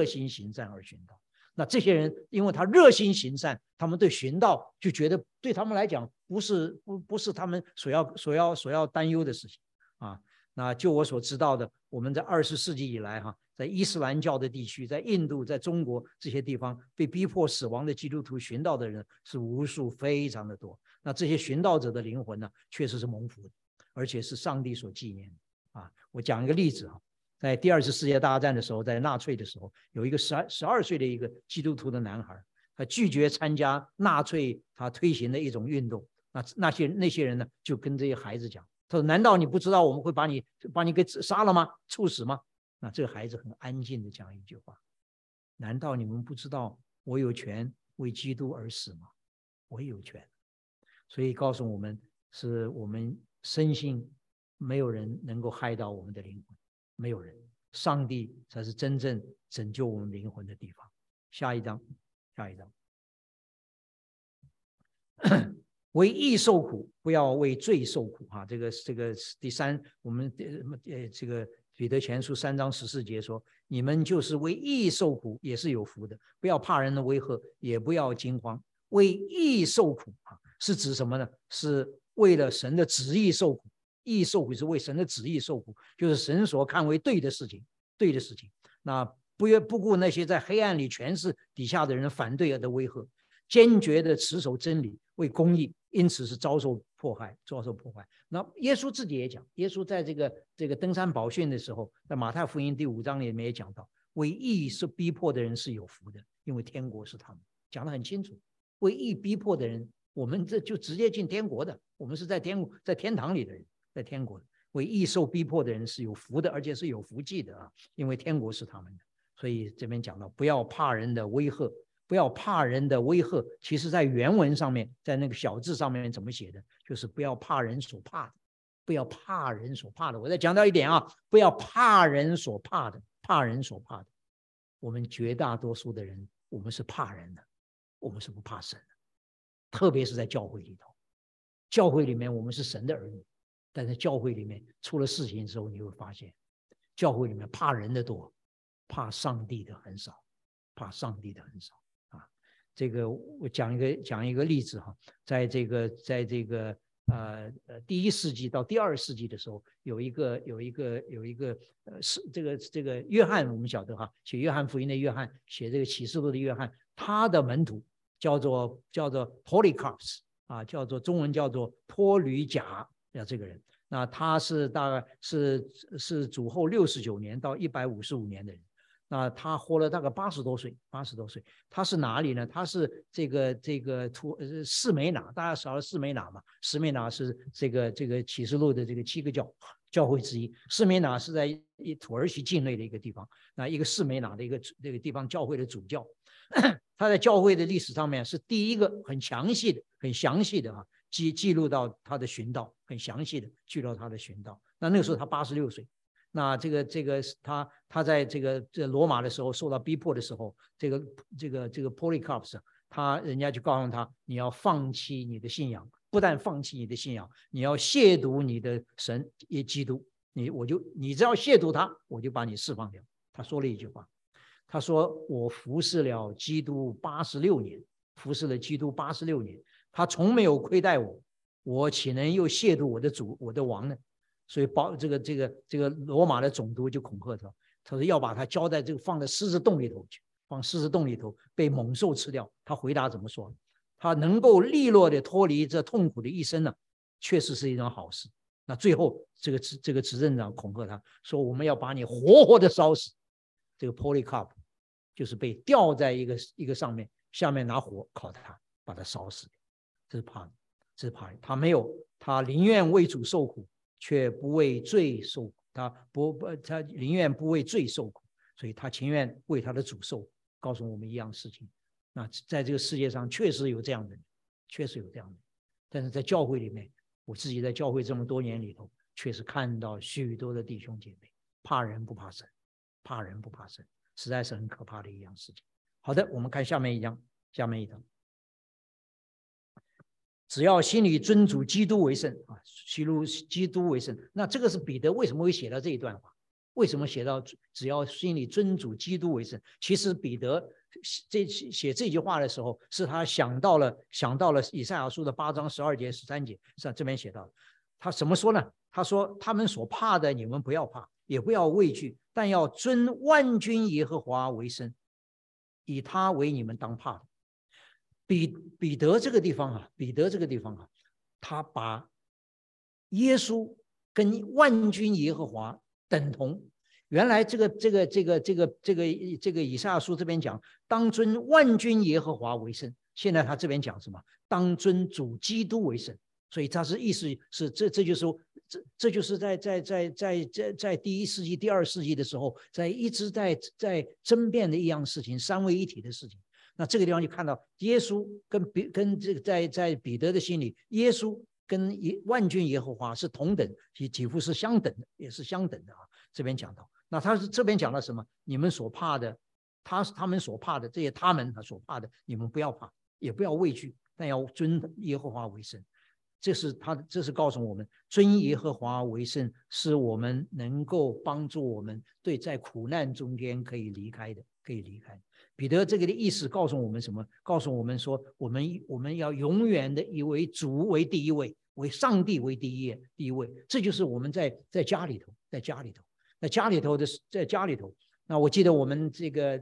那这些人因为他热心行善，他们对寻道就觉得对他们来讲不是他们所要担忧的事情啊。那就我所知道的，我们在20世纪以来哈，在伊斯兰教的地区，在印度，在中国这些地方，被逼迫死亡的基督徒寻道的人是无数，非常的多。那这些寻道者的灵魂呢，确实是蒙福的，而且是上帝所纪念的啊。我讲一个例子啊，在第2次世界大战的时候，在纳粹的时候，有一个12岁的一个基督徒的男孩，他拒绝参加纳粹他推行的一种运动。那些人呢，就跟这些孩子讲，他说：“难道你不知道我们会把你给杀了吗？处死吗？”那这个孩子很安静的讲一句话：“难道你们不知道我有权为基督而死吗？我也有权。”所以告诉我们，是我们深信没有人能够害到我们的灵魂，没有人，上帝才是真正拯救我们灵魂的地方。下一章。为义受苦，不要为罪受苦啊！这个第3，我们这个彼得前书3章14节说：“你们就是为义受苦，也是有福的。不要怕人的威吓，也不要惊慌。为义受苦啊，是指什么呢？是为了神的旨意受苦。义受苦是为神的旨意受苦，就是神所看为对的事情。那不顾那些在黑暗里权势底下的人反对的威吓，坚决的持守真理，为公义。”因此是遭受迫害。那耶稣自己也讲，耶稣在这个登山宝训的时候，在马太福音第5章里面也讲到，为义是逼迫的人是有福的，因为天国是他们，讲得很清楚。为义逼迫的人，我们这就直接进天国的，我们是在天堂里的人，在天国的。为义受逼迫的人是有福的，而且是有福气的啊，因为天国是他们的。所以这边讲到，不要怕人的威吓。不要怕人的威吓，其实在原文上面，在那个小字上面怎么写的，就是不要怕人所怕的，不要怕人所怕的。我再强调一点啊，不要怕人所怕的，我们绝大多数的人，我们是怕人的，我们是不怕神的，特别是在教会里头。教会里面我们是神的儿女，但是教会里面出了事情之后，你会发现，教会里面怕人的多，怕上帝的很少。这个我讲一个例子哈，在这个第1世纪到第2世纪的时候，有一个这个约翰，我们晓得哈，写约翰福音的约翰，写这个启示录的约翰，他的门徒叫做 Polycarp 啊，中文叫做托吕贾这个人。那他是大概是主后69年到155年的人。那他活了大概80多岁。他是哪里呢？他是这个士美拿，大家晓得士美拿嘛？士美拿是这个启示录的这个7个教会之一。士美拿是在土耳其境内的一个地方，那一个士美拿的这个地方教会的主教，他在教会的历史上面是第一个很详细的啊记录到他的寻道，很详细的记录到他的寻道。那个时候他86岁。那这个他在这罗马的时候受到逼迫的时候，这个 Polycarp 人家就告诉他，你要放弃你的信仰，不但放弃你的信仰，你要亵渎你的神也基督，你只要亵渎他，我就把你释放掉。他说了一句话，他说我服侍了基督86年， 他从没有亏待我，我岂能又亵渎我的主我的王呢？所以这个罗马的总督就恐吓他，他说要把他交在这个放在狮子洞里头去，放狮子洞里头被猛兽吃掉。他回答怎么说？他能够利落的脱离这痛苦的一生呢，确实是一桩好事。那最后这个执政长恐吓他说，我们要把你活活的烧死。这个 Polycarp 就是被吊在一个上面，下面拿火烤他，把他烧死。这是怕，这是怕。他宁愿为主受苦，却不为罪受苦。他宁愿不为罪受苦，所以他情愿为他的主受苦。告诉我们一样事情。那在这个世界上确实有这样的人，确实有这样的人。但是在教会里面，我自己在教会这么多年里头，确实看到许多的弟兄姐妹怕人不怕神，怕人不怕神，实在是很可怕的一样事情。好的，我们看下面一章，只要心里尊主基督为圣啊，基督为圣。那这个是彼得为什么会写到这一段话？为什么写到只要心里尊主基督为圣？其实彼得写这句话的时候，是他想到了以赛亚书的8章12节13节，是这边写到的。他怎么说呢？他说他们所怕的你们不要怕，也不要畏惧，但要尊万军耶和华为圣，以他为你们当怕的。彼得这个地方啊，他把耶稣跟万军耶和华等同。原来这个以赛亚书这边讲，当尊万军耶和华为圣。现在他这边讲什么？当尊主基督为圣。所以他是意思是这就是在第1世纪、第2世纪的时候，一直在争辩的一样事情，三位一体的事情。那这个地方就看到耶稣跟这个在彼得的心里，耶稣跟万军耶和华是同等，几乎是相等的，也是相等的啊。这边讲到，那他是这边讲到什么？你们所怕的，他们所怕的这些，他所怕的，你们不要怕，也不要畏惧，但要尊耶和华为圣。这是告诉我们，尊耶和华为圣，是我们能够帮助我们在苦难中间可以离开的。彼得这个的意思告诉我们什么？告诉我们说，我们要永远的以为主为第一位，为上帝为第一位。这就是我们在家里头，在家里头。那我记得我们这个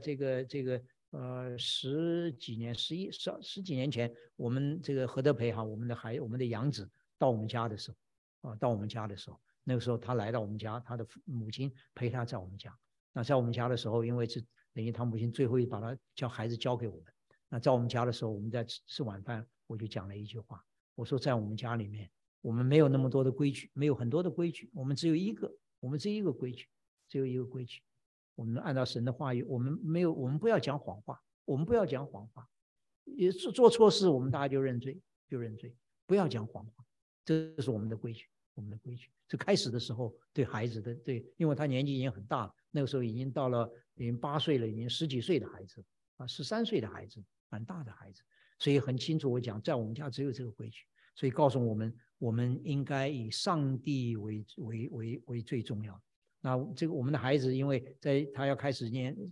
十几年前，我们这个何德培哈，我们的养子到我们家的时候，那个时候他来到我们家，他的母亲陪他在我们家。那在我们家的时候，因为是等于他母亲最后把他孩子交给我们。那在我们家的时候，我们在吃晚饭，我就讲了一句话，我说在我们家里面，我们没有那么多的规矩，没有很多的规矩，我们只有一个规矩，我们按照神的话语，我们不要讲谎话，也做错事，我们大家就认罪，不要讲谎话，这是我们的规矩。这开始的时候对孩子的因为他年纪已经很大了，那个时候已经8岁了，已经10几岁的孩子啊，13岁的孩子，蛮大的孩子，所以很清楚我讲，在我们家只有这个规矩，所以告诉我们应该以上帝为最重要的。那这个我们的孩子，因为他要开始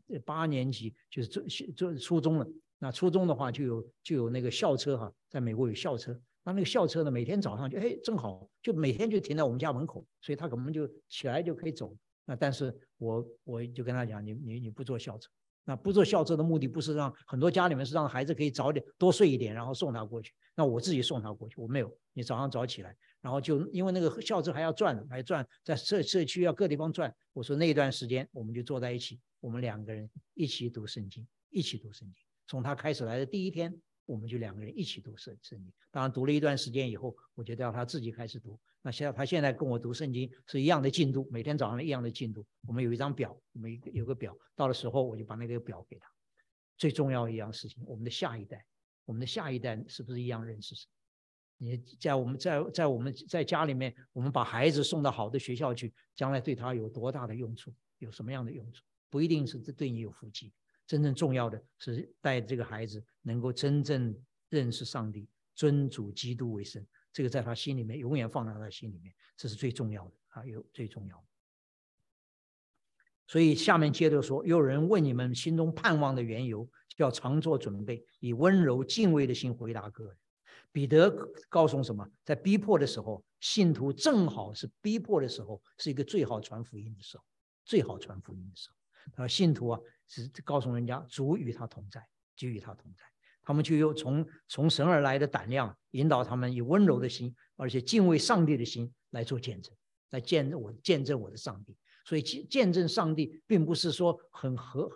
8年级，就是初中了。那初中的话就有那个校车哈，在美国有校车。那个校车呢，每天早上正好就每天就停在我们家门口，所以他可能就起来就可以走。那但是我就跟他讲，你不坐校车。那不坐校车的目的不是让很多家里面是让孩子可以早点多睡一点，然后送他过去。那我自己送他过去，我没有，你早上早起来，然后就因为那个校车还转，在社区要各地方转。我说那一段时间我们就坐在一起，我们2个人一起读圣经。从他开始来的第一天，我们就2个人一起读圣经。当然读了一段时间以后，我就要他自己开始读。那他现在跟我读圣经是一样的进度，每天早上一样的进度。我们有一张表，我们有个表，到的时候我就把那个表给他。最重要的一样事情，我们的下一代是不是一样认识神？你在我们在家里面，我们把孩子送到好的学校去，将来对他有多大的用处？有什么样的用处？不一定是对你有福气。真正重要的是带这个孩子能够真正认识上帝，尊主基督为圣。这个在他心里面永远放在他心里面，这是最重要的啊，最重要的。所以下面接着说，有人问你们心中盼望的缘由，就要常做准备，以温柔敬畏的心回答各人， 彼得告诉什么？在逼迫的时候，信徒正好是逼迫的时候，是一个最好传福音的时候，最好传福音的时候。信徒啊，是告诉人家主与他同在，主与他同在。他们就有从神而来的胆量，引导他们以温柔的心，而且敬畏上帝的心来做见证，来见证我的上帝。所以见证上帝，并不是说很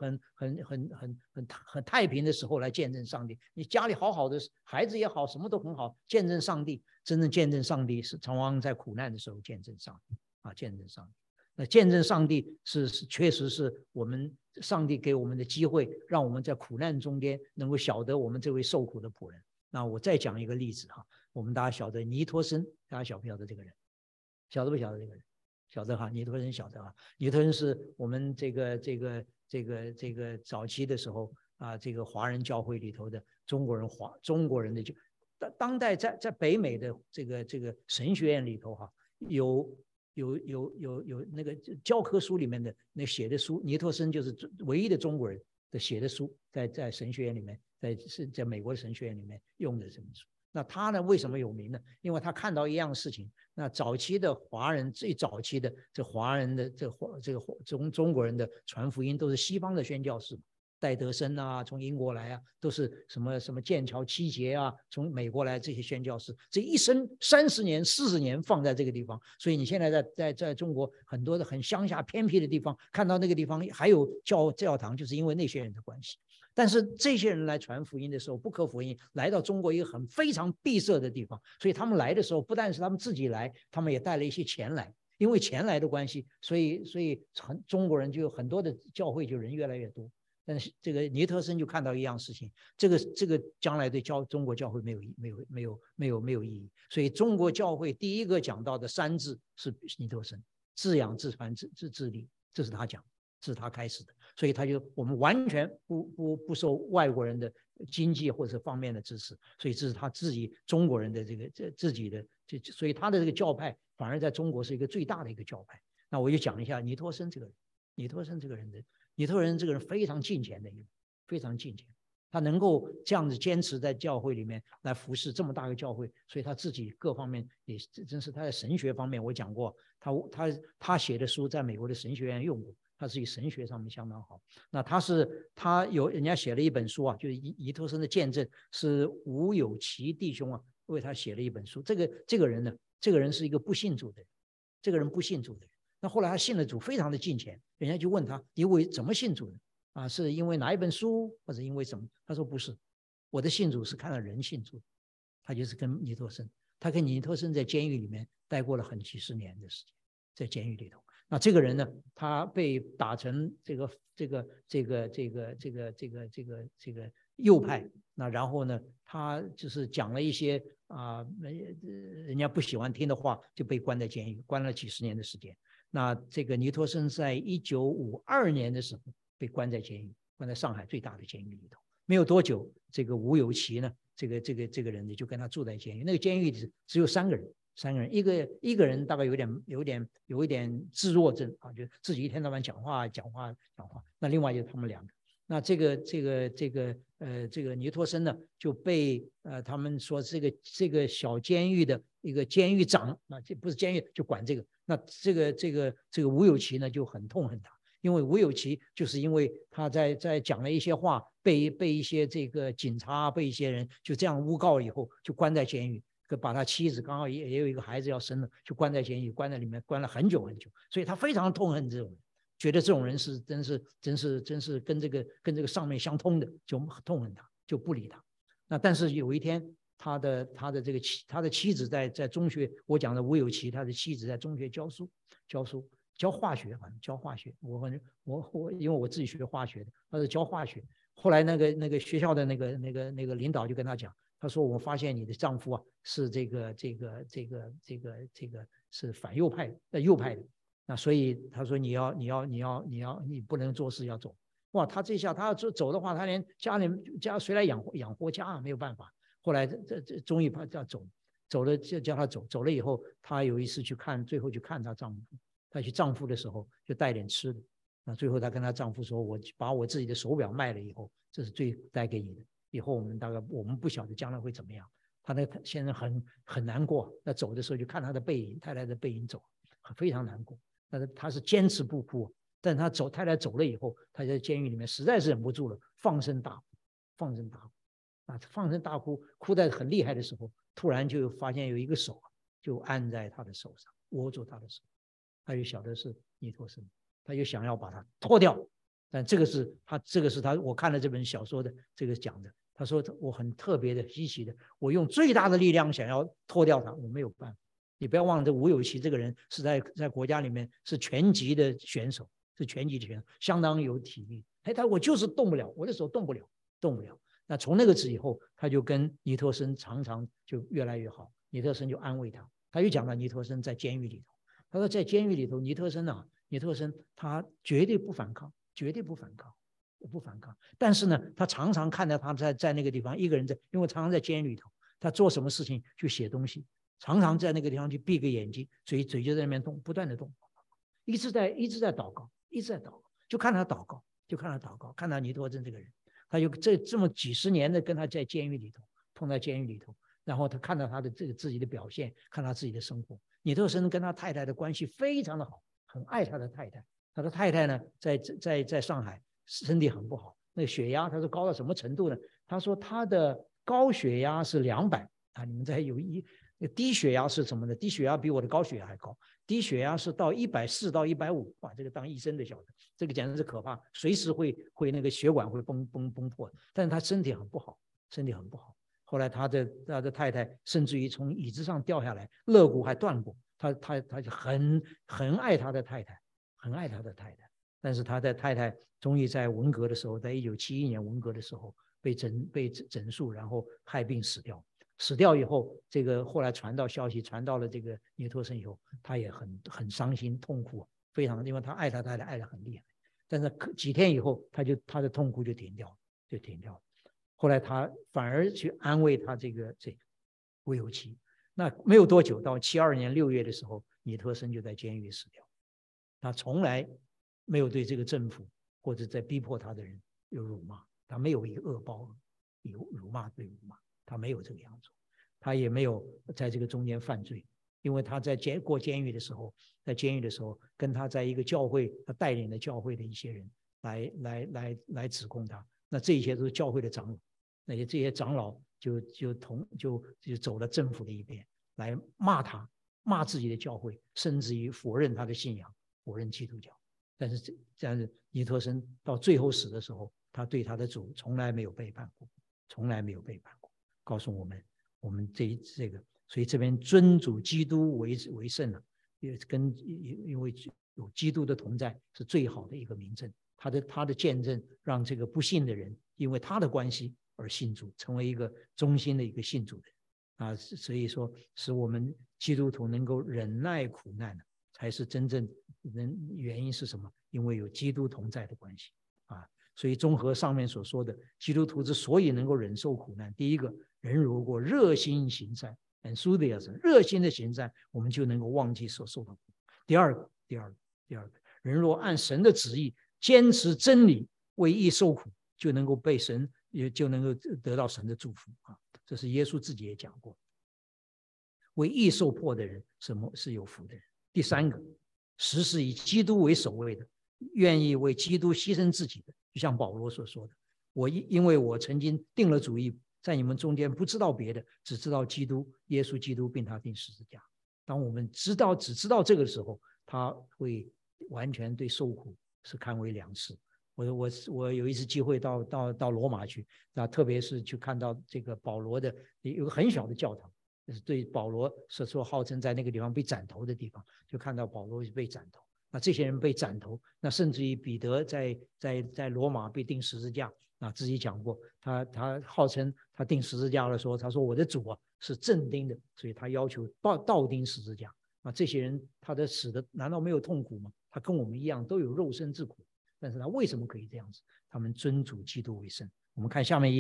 太平的时候来见证上帝。你家里好好的，孩子也好，什么都很好，见证上帝，真正见证上帝是常常在苦难的时候见证上帝啊，见证上帝。那见证上帝是确实是我们上帝给我们的机会，让我们在苦难中间能够晓得我们这位受苦的仆人。那我再讲一个例子哈，我们大家晓得尼托生，大家晓不晓得这个人？晓得不晓得这个人？晓得哈，尼托生晓得哈。尼托生是我们这个早期的时候啊，这个华人教会里头的中国人的就当代在北美的这个神学院里头哈，有那个教科书里面的那写的书，尼托生就是唯一的中国人的写的书，在神学院里面，在美国的神学院里面用的这本书。那他呢为什么有名呢？因为他看到一样事情。那早期的华人，最早期的这华人的中国人的传福音都是西方的宣教士，戴德生啊，从英国来啊，都是什么剑桥七杰啊，从美国来这些宣教士，这一生30年40年放在这个地方。所以你现在在中国很多的很乡下偏僻的地方，看到那个地方还有教堂，就是因为那些人的关系。但是这些人来传福音的时候，不可否认，来到中国一个非常闭塞的地方，所以他们来的时候，不但是他们自己来，他们也带了一些钱来。因为钱来的关系，所以中国人就有很多的教会就人越来越多。但是这个尼特森就看到一样事情，这个将来对中国教会没有意义。所以中国教会第一个讲到的3字是尼特森：自养、自传、自立，这是他讲，这是他开始的。所以我们完全不受外国人的经济或者方面的支持，所以这是他自己中国人的自己的，所以他的这个教派反而在中国是一个最大的一个教派。那我就讲一下尼托生这个人，尼托生这个人非常敬虔的一个，非常敬虔，他能够这样子坚持在教会里面来服侍这么大个教会，所以他自己各方面也真是他在神学方面，我讲过，他写的书在美国的神学院用过。他是以神学上面相当好。那人家写了一本书啊，就是尼托生的见证，是吴有奇弟兄啊为他写了一本书。这个人呢，这个人是一个不信主的人，这个人不信主的人。那后来他信了主，非常的敬虔。人家就问他，你怎么信主的啊？是因为哪一本书，或者因为什么？他说不是，我的信主是看到人信主。他就是跟尼托生，他跟尼托生在监狱里面待过了几十年的时间，在监狱里头。那这个人呢，他被打成这个右派。那然后呢，他就是讲了一些人家不喜欢听的话，就被关在监狱，关了几十年的时间。那这个尼托生在1952年的时候被关在监狱，关在上海最大的监狱里头。没有多久，这个吴有奇呢，这个人呢就跟他住在监狱。那个监狱只有3个人。一个人大概有一点自弱症啊，就自己一天到晚讲话。那另外就是他们2个。那这个尼托生呢，就被他们说这个小监狱的一个监狱长，那这不是监狱就管这个。那这个吴有奇呢就很痛恨他，因为吴有奇就是因为他在讲了一些话，被一些这个警察被一些人就这样诬告以后，就关在监狱。把他妻子刚好也有一个孩子要生了，就关在监狱，关在里面关了很久很久。所以他非常痛恨这种人，觉得这种人是真是跟这个上面相通的，就痛恨他，就不理他。那但是有一天，他的妻子在中学，我讲的吴有奇，他的妻子在中学教化学，反正教化学。我因为我自己学化学的，他是教化学。后来那个学校的那个领导就跟他讲。他说：“我发现你的丈夫啊是这个是反右派的，那所以他说你不能做事要走。哇，他这下他要走的话，他连家谁来养活家啊？没有办法。后来这终于他要走了就叫他走了以后，他有一次最后去看他丈夫，他去丈夫的时候就带点吃的。那最后他跟他丈夫说：我把我自己的手表卖了以后，这是最带给你的。”以后我们不晓得将来会怎么样。 他的先生很难过，那走的时候就看他的背影，太太的背影走，非常难过。但是他是坚持不哭，但他太太走了以后，他在监狱里面实在是忍不住了，放声大哭，放声大哭。放声大哭，哭得很厉害的时候，突然就发现有一个手就按在他的手上，握住他的手，他就晓得是尼托生，他就想要把他脱掉。但这个是他，我看了这本小说的这个讲的，他说我很特别的稀奇的，我用最大的力量想要脱掉他，我没有办法。你不要忘了，吴有琪这个人是在国家里面是拳击的选手，相当有体力。我就是动不了，我的手动不了。那从那个次以后，他就跟尼托生常常就越来越好。尼特生就安慰他，他就讲到尼托生在监狱里头，他说在监狱里头，尼特生他绝对不反抗，不反抗。但是呢，他常常看到他在那个地方一个人因为常常在监狱里头，他做什么事情就写东西，常常在那个地方去闭个眼睛，嘴就在那边动，不断的动，一直在祷告，就看他祷告，看到尼托生这个人，他就这么几十年的跟他在监狱里头，碰在监狱里头，然后他看到他的这个自己的表现，看他自己的生活。尼托生跟他太太的关系非常的好，很爱他的太太。他的太太呢，在上海身体很不好，那个血压他说高到什么程度呢？他说他的高血压是200啊，你们在低血压是什么呢？低血压比我的高血压还高，低血压是到140到150，哇，这个当医生的晓得，这个简直是可怕，随时会那个血管会崩破。但是他身体很不好。后来他的太太甚至于从椅子上掉下来，肋骨还断过。他就很爱他的太太。但是他的太太终于在文革的时候，在1971年文革的时候被整肃，然后害病死掉。死掉以后，这个后来消息传到了这个尼托生以后，他也很伤心痛苦，非常，因为他爱他太太爱得很厉害。但是几天以后，他的痛苦就停掉了。后来他反而去安慰他这个吴有琪。那没有多久，到72年6月的时候，尼托生就在监狱死掉。他从来没有对这个政府或者在逼迫他的人有辱骂，他没有一个恶报，有辱骂，他没有这个样子。他也没有在这个中间犯罪，因为他在过监狱的时候，跟他在一个教会，他带领的教会的一些人来指控他。那这一些都是教会的长老，这些长老就走了政府的一边，来骂他，骂自己的教会，甚至于否认他的信仰，否认基督教。但是尼托生到最后死的时候，他对他的主从来没有背叛过，告诉我们这个，所以这边尊主基督为圣了，因为有基督的同在是最好的一个明证。他的见证让这个不信的人因为他的关系而信主，成为一个忠心的一个信主的人所以说使我们基督徒能够忍耐苦难才是真正原因是什么？因为有基督同在的关系所以综合上面所说的，基督徒之所以能够忍受苦难，第一个，人如果热心行善，热心的行善，我们就能够忘记所受的苦。第二个，人若按神的旨意坚持真理，为义受苦，就能够被神，也就能够得到神的祝福这是耶稣自己也讲过，为义受迫的人是有福的人。第三个，时是以基督为首位的，愿意为基督牺牲自己的，就像保罗所说的，因为我曾经定了主意，在你们中间不知道别的，只知道耶稣基督并他钉十字架。当我们只知道这个的时候，他会完全对受苦是看为良事。我有一次机会到罗马去，特别是去看到这个保罗的有个很小的教堂，就是对保罗所号称在那个地方被斩头的地方，就看到保罗被斩头。那这些人被斩头，那甚至于彼得在罗马被钉十字架自己讲过，他号称他钉十字架的时候，他说我的主是正钉的，所以他要求倒钉十字架。这些人他的死的难道没有痛苦吗？他跟我们一样都有肉身之苦，但是他为什么可以这样子？他们尊主基督为圣。我们看下面一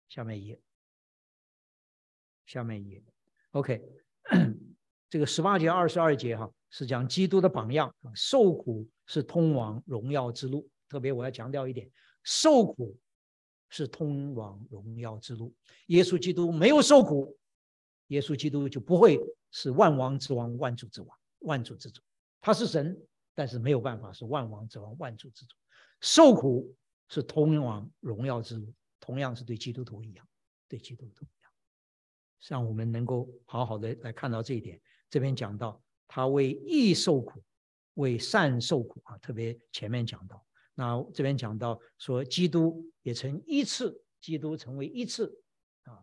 页 OK 这个18节22节是讲基督的榜样，受苦是通往荣耀之路。特别我要强调一点，受苦是通往荣耀之路。耶稣基督没有受苦， 耶稣基督就不会是万王之王、万主之王、万主之主。他是神，但是没有办法是万王之王、万主之主。受苦是通往荣耀之路，同样是对基督徒一样，对基督徒一样。让我们能够好好的来看到这一点。这边讲到他为义受苦，为善受苦啊，特别前面讲到。那这边讲到说，基督也曾一次，基督成为一次啊，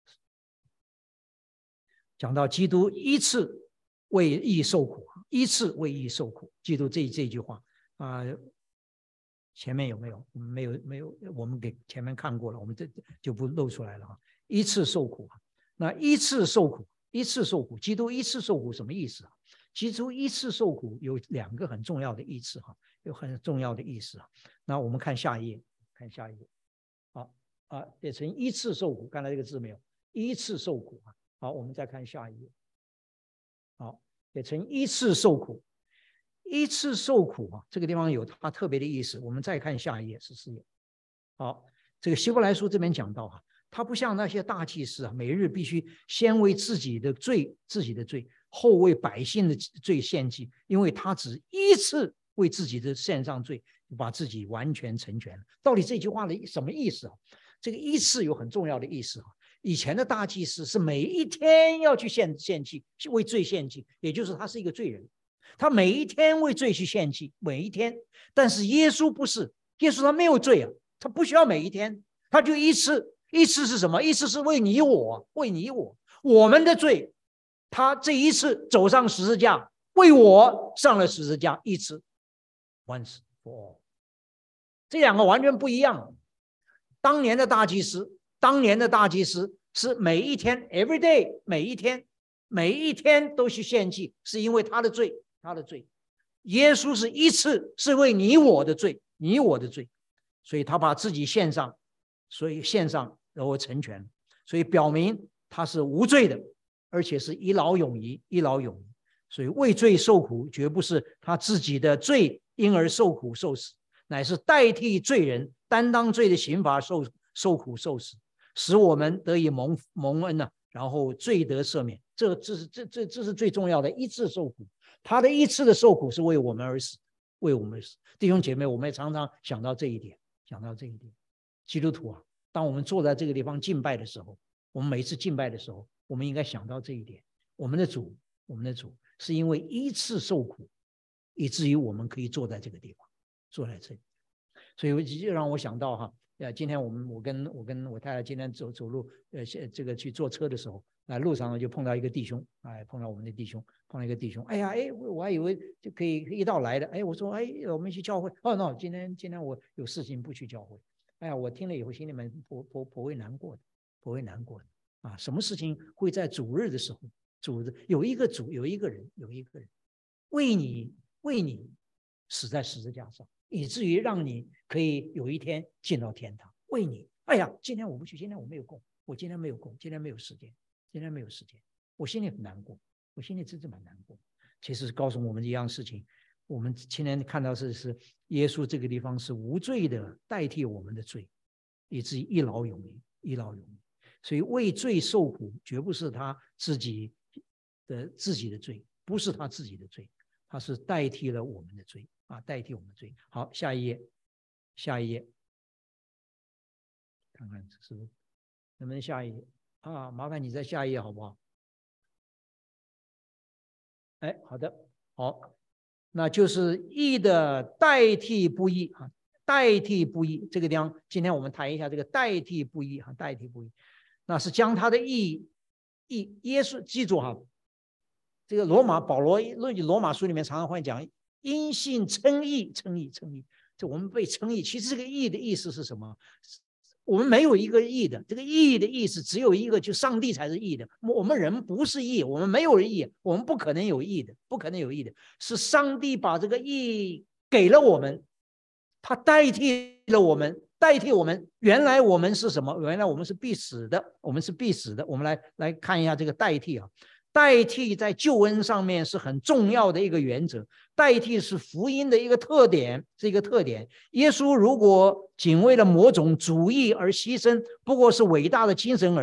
讲到基督一次为义受苦，一次为义受苦。基督这句话啊，前面有没有？没有，我们给前面看过了，我们这就不露出来了啊。一次受苦，那一次受苦，一次受苦，基督一次受苦什么意思啊？基督一次受苦有2个很重要的意思哈，有很重要的意思啊。那我们看下一页，看下一页。好啊，也成一次受苦，刚才这个字没有，一次受苦啊。好，我们再看下一页。好，也成一次受苦，一次受苦啊，这个地方有它特别的意思。我们再看下一页14页。好，这个希伯来书这边讲到啊，他不像那些大祭司啊，每日必须先为自己的罪后为百姓的罪献祭，因为他只一次为自己的献上罪，把自己完全成全了。到底这句话的什么意思啊？这个一次有很重要的意思啊。以前的大祭司是每一天要去献祭，为罪献祭，也就是他是一个罪人，他每一天为罪去献祭，每一天。但是耶稣不是，耶稣他没有罪啊，他不需要每一天，他就一次。一次是什么？一次是为你我，为你我们的罪。他这一次走上十字架，为我上了十字架，一次 once for all。 这2个完全不一样。当年的大祭司是每一天 every day， 每一天都去献祭，是因为他的罪。耶稣是一次，是为你我的罪，所以他把自己献上，然后成全，所以表明他是无罪的，而且是一劳永逸。所以为罪受苦，绝不是他自己的罪因而受苦受死，乃是代替罪人担当罪的刑罚，受苦受死，使我们得以蒙恩啊，然后罪得赦免。这是最重要的，一次受苦。他的一次的受苦是为我们而死，弟兄姐妹，我们也常常想到这一点。基督徒啊，当我们坐在这个地方敬拜的时候，我们每次敬拜的时候，我们应该想到这一点。我们的主是因为一次受苦，以至于我们可以坐在这个地方，坐在这里。所以就让我想到哈，今天我跟我太太今天走路，这个去坐车的时候，路上就碰到一个弟兄，碰到我们的弟兄，我还以为就可以一道来的，我说我们去教会，no， 今天我有事情不去教会。我听了以后心里面不会难过的啊！什么事情会在主日的时候，有一个人为你死在十字架上，以至于让你可以有一天进到天堂。为你，今天我不去，今天我没有空，今天没有时间，我心里很难过，我心里真正蛮难过。其实告诉我们一样事情，我们今天看到是耶稣这个地方是无罪的，代替我们的罪，以至于一劳永逸。所以为罪受苦，绝不是他自己的罪，不是他自己的罪，他是代替了我们的罪啊，代替我们的罪。好，下一页，看看是不是能不能下一页啊？麻烦你再下一页好不好？好的，好，那就是义的代替不义啊，代替不义这个地方，今天我们谈一下这个代替不义啊，代替不义，那是将他的义耶稣，记住哈，这个保罗罗马书里面常常会讲因信称义，这我们被称义，其实这个义的意思是什么？我们没有一个义的，这个义的意思只有一个，就上帝才是义的。我们人不是义，我们没有义，我们不可能有义的，是上帝把这个义给了我们，他代替我们。原来我们是什么？原来我们是必死的，我们来看一下这个代替啊。代替在救恩上面是很重要的一个原则，代替是福音的一个特点，耶稣如果仅为了某种主义而牺牲，不过是伟大的精神而已。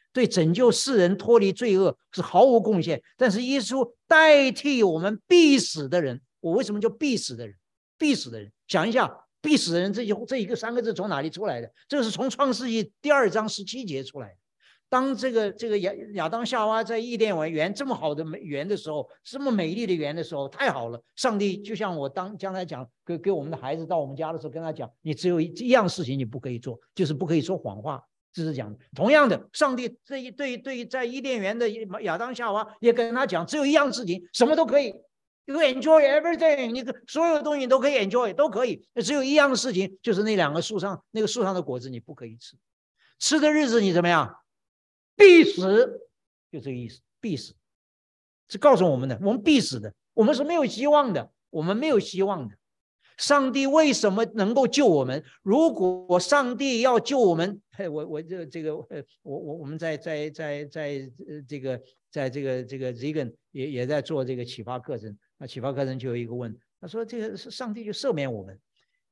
对拯救世人脱离罪恶是毫无贡献。但是耶稣代替我们必死的人。我为什么叫必死的人？必死的人，想一下，必死的人这一个3个字从哪里出来的？这个是从创世纪第2章17节出来的。当这个亚当夏娃在伊甸园这么好的园的时候，这么美丽的园的时候，太好了。上帝就像我将来讲给我们的孩子到我们家的时候，跟他讲，你只有一样事情你不可以做，就是不可以说谎话。这是讲的。同样的，上帝对在伊甸园的亚当夏娃也跟他讲，只有一样事情，什么都可以。You enjoy everything， 你所有的东西你都可以 enjoy， 都可以。只有一样的事情，就是那个树上的果子你不可以吃。吃的日子你怎么样？必死，就这个意思，必死。是告诉我们的，我们必死的，我们是没有希望的，我们没有希望的。上帝为什么能够救我们？如果上帝要救我们，我们在这个 Zigan 也在做这个启发课程。那启发课程就有一个问，他说这个是上帝就赦免我们。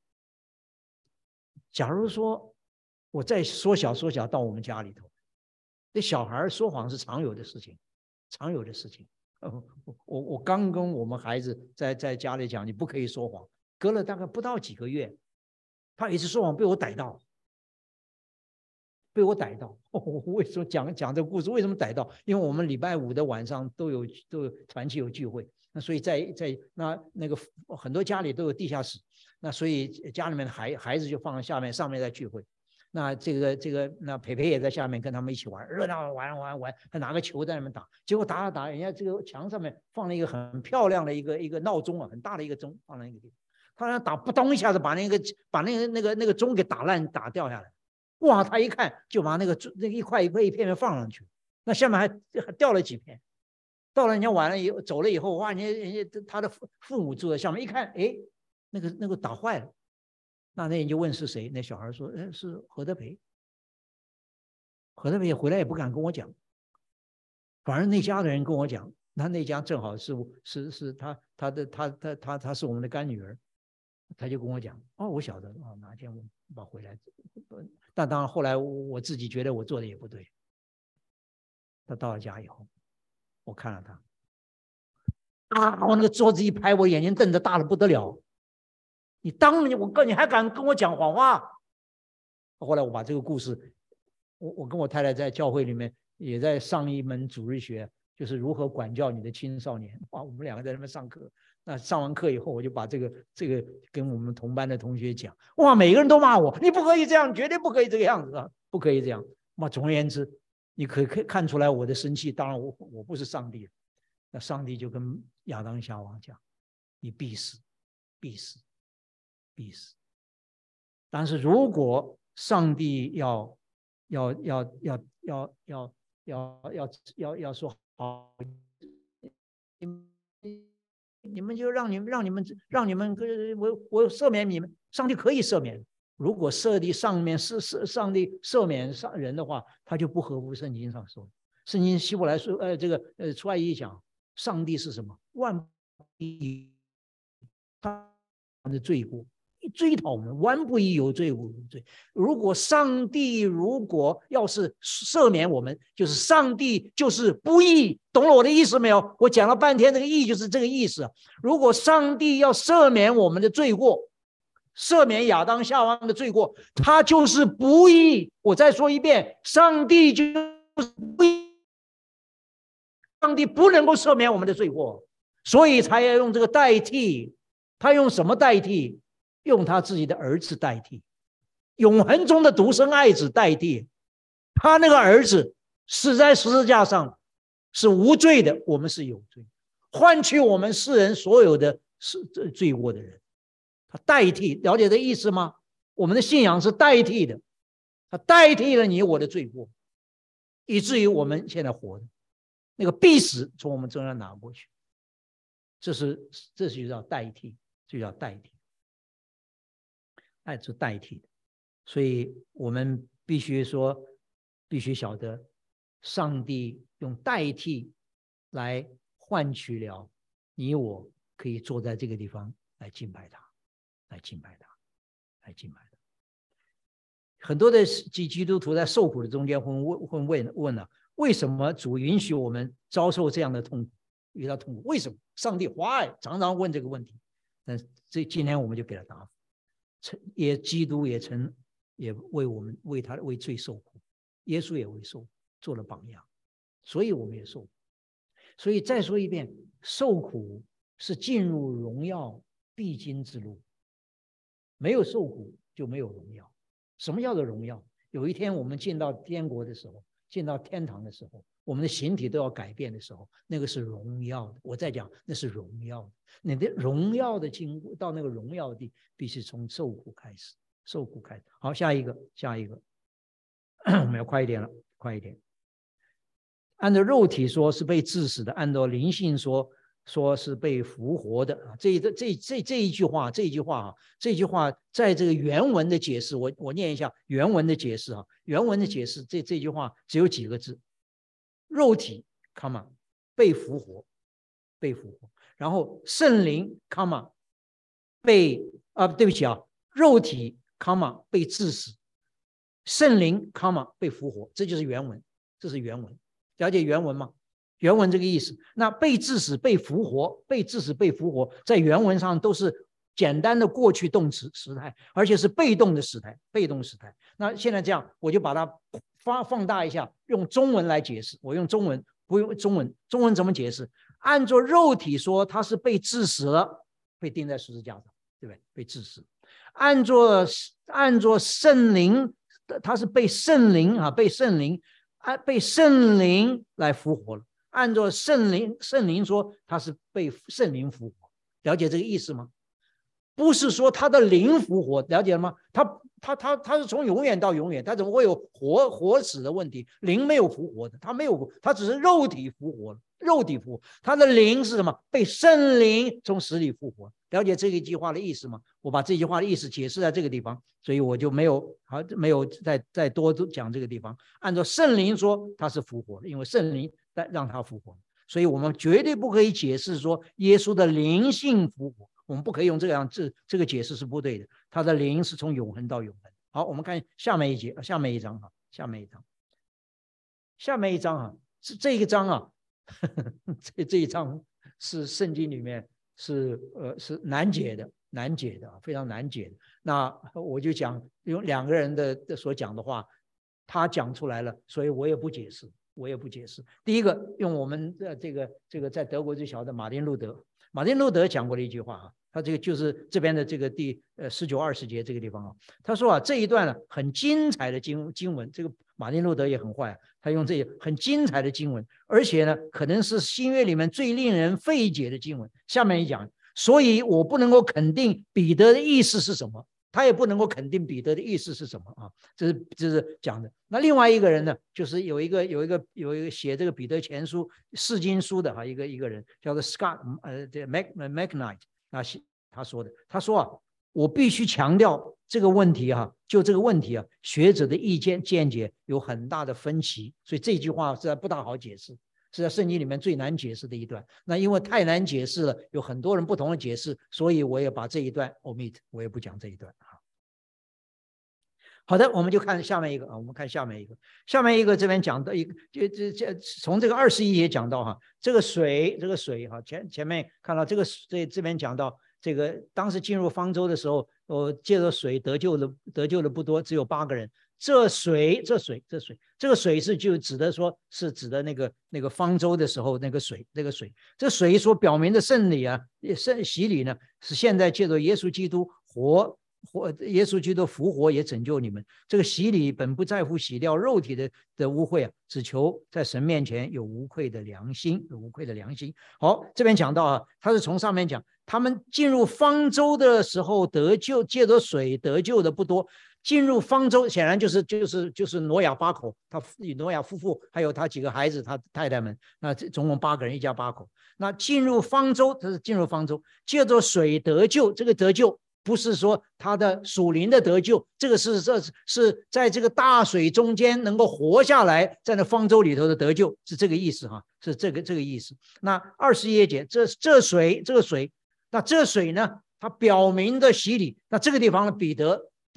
假如说我再缩小到我们家里头，这小孩说谎是常有的事情，常有的事情。我刚跟我们孩子在家里讲，你不可以说谎。隔了大概不到几个月，他一次说谎被我逮到。我为什么讲这个故事？为什么逮到？因为我们礼拜5的晚上都有团契有聚会，那所以在那个很多家里都有地下室，那所以家里面的孩子就放在下面，上面在聚会。那那培培也在下面跟他们一起玩，热闹玩，他拿个球在那边打，结果打，人家这个墙上面放了一个很漂亮的一个闹钟啊，很大的一个钟放在那个地方，他打扑通一下子把那个钟给打烂打掉下来，哇！他一看就把那个一块一片放上去，那下面还掉了几片。到了人家完了以后走了以后，哇！人家他的父母住在下面，一看，哎，那个打坏了。那人就问是谁？那小孩说：“是何德培。”何德培回来也不敢跟我讲，反而那家的人跟我讲，那家正好是他是我们的干女儿，他就跟我讲：“哦，我晓得哦，哪天我把回来。”但当然后来我自己觉得我做的也不对。他到了家以后，我看了他，我那个桌子一拍，我眼睛瞪得大的不得了。你还敢跟我讲谎话？后来我把这个故事，我跟我太太在教会里面也在上一门主日学，就是如何管教你的青少年。哇，我们2个在那边上课。那上完课以后，我就把这个跟我们同班的同学讲。哇，每个人都骂我，你不可以这样，绝对不可以这个样子啊，不可以这样。哇，总而言之，你可以看出来我的生气。当然我不是上帝，那上帝就跟亚当夏娃讲：“你必死，必死。”必死。但是如果上帝要说好，你们就让你们我赦免你们，上帝可以赦免。如果上帝赦免人的话，他就不合乎圣经上说的。圣经希伯来书出来一讲，上帝是什么？万不以他的罪过。追讨我们，万不以有罪无罪。如果上帝要是赦免我们，就是上帝就是不义，懂了我的意思没有？我讲了半天，这个义就是这个意思。如果上帝要赦免我们的罪过，赦免亚当夏娃的罪过，他就是不义。我再说一遍，上帝就是不义，上帝不能够赦免我们的罪过，所以才要用这个代替。他用什么代替？用他自己的儿子代替，永恒中的独生爱子代替。他那个儿子死在十字架上是无罪的，我们是有罪，换取我们世人所有的罪过的人。他代替，了解这意思吗？我们的信仰是代替的，他代替了你我的罪过，以至于我们现在活的那个必死从我们中间拿过去。这就叫代替，就叫代替。爱是代替的，所以我们必须晓得，上帝用代替来换取了你我可以坐在这个地方来敬拜他，来敬拜他，来敬拜他。 很多的基督徒在受苦的中间会问了，为什么主允许我们遭受这样的痛苦，遇到痛苦？为什么？上帝 why 常常问这个问题。但今天我们就给了答复。基督也为我们为罪受苦，耶稣也为受做了榜样，所以我们也受苦。所以再说一遍，受苦是进入荣耀必经之路，没有受苦就没有荣耀。什么叫做荣耀？有一天我们进到天国的时候，进到天堂的时候，我们的形体都要改变的时候，那个是荣耀的。我在讲那是荣耀的，你的荣耀的经过到那个荣耀的必须从受苦开始，受苦开始。好，下一个我们要快一点了，快一点。按照肉体说是被致死的，按照灵性说是被复活的。这一句话在这个原文的解释，我念一下原文的解释啊。原文的解释这句话只有几个字：肉体，被复活，然后圣灵，对不起啊，肉体，被致死，圣灵，被复活，这就是原文，这是原文。了解原文吗？原文这个意思。那被致死、被复活，在原文上都是简单的过去动词时态，而且是被动的时态。那现在这样，我就把它放大一下，用中文来解释。我用中文，不用中文。中文怎么解释？按照肉体说，他是被致死了，被钉在十字架上，对不对？被致死。按照圣灵，他是被圣灵来复活了。按照圣灵说，他是被圣灵复活。了解这个意思吗？不是说他的灵复活，了解了吗？他是从永远到永远，他怎么会有活死的问题？灵没有复活的，他只是肉体复活了。他的灵是什么？被圣灵从死里复活。了解这一句话的意思吗？我把这句话的意思解释在这个地方，所以我就没有再多讲这个地方。按照圣灵说他是复活的，因为圣灵让他复活，所以我们绝对不可以解释说耶稣的灵性复活，我们不可以用这个解释是不对的。他的灵是从永恒到永恒。好，我们看下面一章这一章啊这一章是圣经里面是难解的，非常难解的。那我就讲用两个人的所讲的话，他讲出来了，所以我也不解释。第一个用我们的这个在德国最小的马丁路德讲过的一句话啊，他这个就是这边的这个第19、20节这个地方啊，他说啊，这一段呢很精彩的经文，这个马丁路德也很坏，他用这很精彩的经文，而且呢可能是新约里面最令人费解的经文。下面一讲，所以我不能够肯定彼得的意思是什么，他也不能够肯定彼得的意思是什么啊，这是讲的。那另外一个人呢，就是有一个写这个彼得前书释经书的一个人，叫做 Scott McKnight 啊，他说啊，我必须强调这个问题啊，就这个问题啊，学者的意见见解有很大的分歧，所以这句话实在不大好解释，是在圣经里面最难解释的一段。那因为太难解释了，有很多人不同的解释，所以我也把这一段 omit， 我也不讲这一段。好的，我们就看下面一个啊，下面一个这边讲的一个，从这个21节讲到这个水前面看到这边讲到这个，当时进入方舟的时候，借着水得救的不多，只有8个人。这个水是就指的说是指的那个方舟的时候那个水，这水所表明的圣礼啊，洗礼呢，是现在借着耶稣基督耶稣基督复活也拯救你们。这个洗礼本不在乎洗掉肉体的污秽啊，只求在神面前有无愧的良心。好，这边讲到啊，他是从上面讲，他们进入方舟的时候得救，借着水得救的不多。进入方舟显然就是挪亚8口，挪亚夫妇还有他几个孩子，他太太们，那总共8个人，一家8口。那进入方舟，这是进入方舟，借着水得救。这个得救不是说他的属灵的得救，这个是在这个大水中间能够活下来，在那方舟里头的得救，是这个意思是这个意思。那21节，这水，那这水呢，它表明的洗礼。那这个地方呢，彼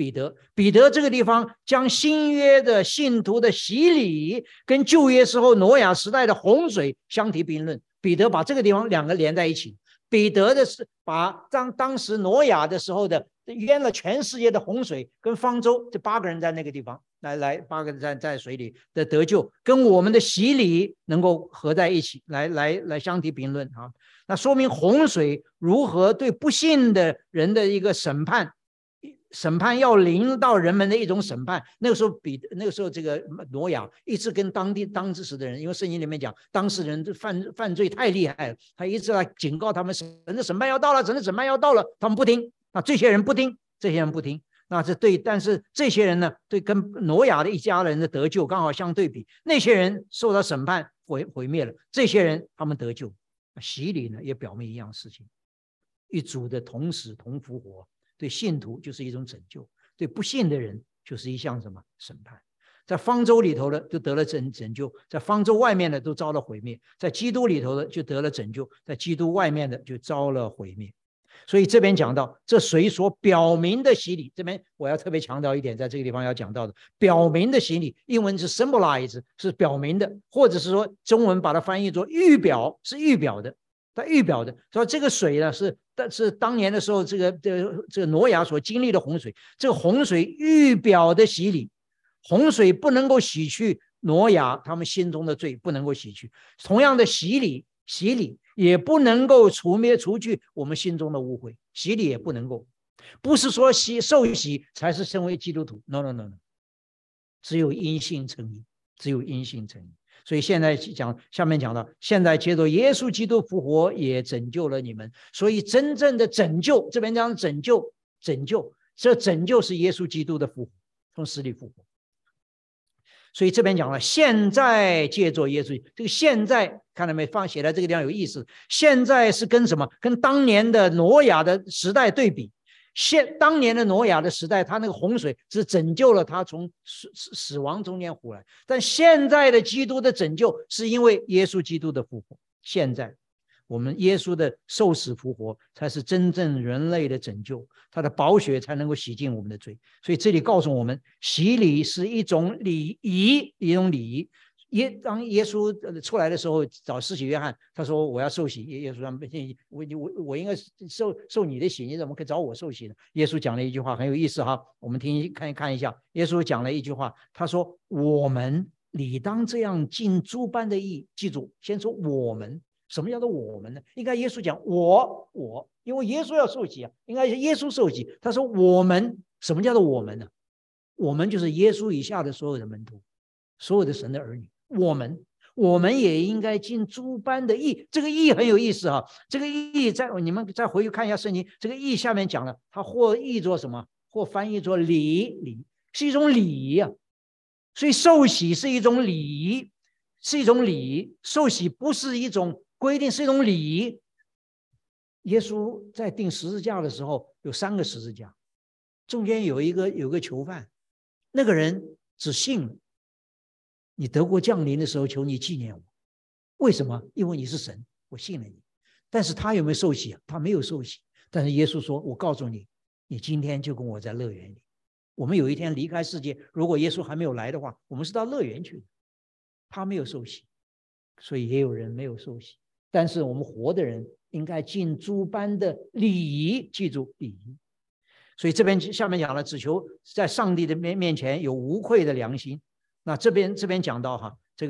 彼得。彼得这个地方将新约的信徒的洗礼跟旧约时候挪亚时代的洪水相提并论。彼得把这个地方两个连在一起。彼得的是把当时挪亚的时候的淹了全世界的洪水跟方舟，这8个人在那个地方8个人在水里的得救，跟我们的洗礼能够合在一起，来相提并论啊。那说明洪水如何对不信的人的一个审判要临到人们的一种审判。那个时候这个挪亚一直跟当时的人，因为圣经里面讲当事人犯罪太厉害了，他一直在警告他们，神的审判要到了，神的审判要到了，他们不听。那这些人不听，那这对，但是这些人呢，对跟挪亚的一家人的得救刚好相对比，那些人受到审判毁灭了，这些人他们得救。洗礼呢也表明一样事情，与主的同死同复活，对信徒就是一种拯救，对不信的人就是一项什么审判。在方舟里头的就得了拯救，在方舟外面的都遭了毁灭，在基督里头的就得了拯救，在基督外面的就遭了毁灭。所以这边讲到这水所表明的洗礼，这边我要特别强调一点，在这个地方要讲到的表明的洗礼，英文是 symbolize， 是表明的，或者是说中文把它翻译作预表，是预表的，它预表的。所以这个水呢是当年的时候这个挪亚所经历的洪水，这个洪水预表的洗礼，洪水不能够洗去挪亚他们心中的罪，不能够洗去，同样的洗礼也不能够除去我们心中的污秽，洗礼也不能够，不是说受洗才是成为基督徒 ，no， 只有因信称义，所以现在下面讲到，现在接着耶稣基督复活也拯救了你们，所以真正的拯救，这边讲拯救，这拯救是耶稣基督的复活，从死里复活。所以这边讲了，现在借着耶稣，这个现在看到没？写在这个地方有意思。现在是跟什么？跟当年的挪亚的时代对比。当年的挪亚的时代，他那个洪水是拯救了他从死亡中间回来，但现在的基督的拯救是因为耶稣基督的复活。现在我们耶稣的受死复活才是真正人类的拯救，他的宝血才能够洗净我们的罪。所以这里告诉我们，洗礼是一种礼仪，当耶稣出来的时候找施洗约翰，他说我要受洗，耶稣说我应该受你的洗，你怎么可以找我受洗呢？耶稣讲了一句话很有意思哈，我们看一下。耶稣讲了一句话，他说我们理当这样尽诸般的义。记住，先说我们。什么叫做我们呢？应该耶稣讲我，因为耶稣要受洗啊，应该是耶稣受洗。他说我们，什么叫做我们呢？我们就是耶稣以下的所有的门徒，所有的神的儿女。我们也应该尽诸般的义。这个义很有意思啊，这个义你们再回去看一下圣经，这个义下面讲了，它或译作什么？或翻译作礼，是一种礼仪啊。所以受洗是一种礼仪，受洗不是一种规定，是一种礼仪。耶稣在钉十字架的时候有3个十字架，中间有一个囚犯，那个人只信了，你得过降临的时候，求你纪念我。为什么？因为你是神，我信了你。但是他有没有受洗啊？他没有受洗。但是耶稣说，我告诉你，你今天就跟我在乐园里。我们有一天离开世界，如果耶稣还没有来的话，我们是到乐园去的。他没有受洗，所以也有人没有受洗。但是我们活的人应该尽诸般的礼仪，记住礼仪。所以这边下面讲了，只求在上帝的面前有无愧的良心。那这边讲到哈，这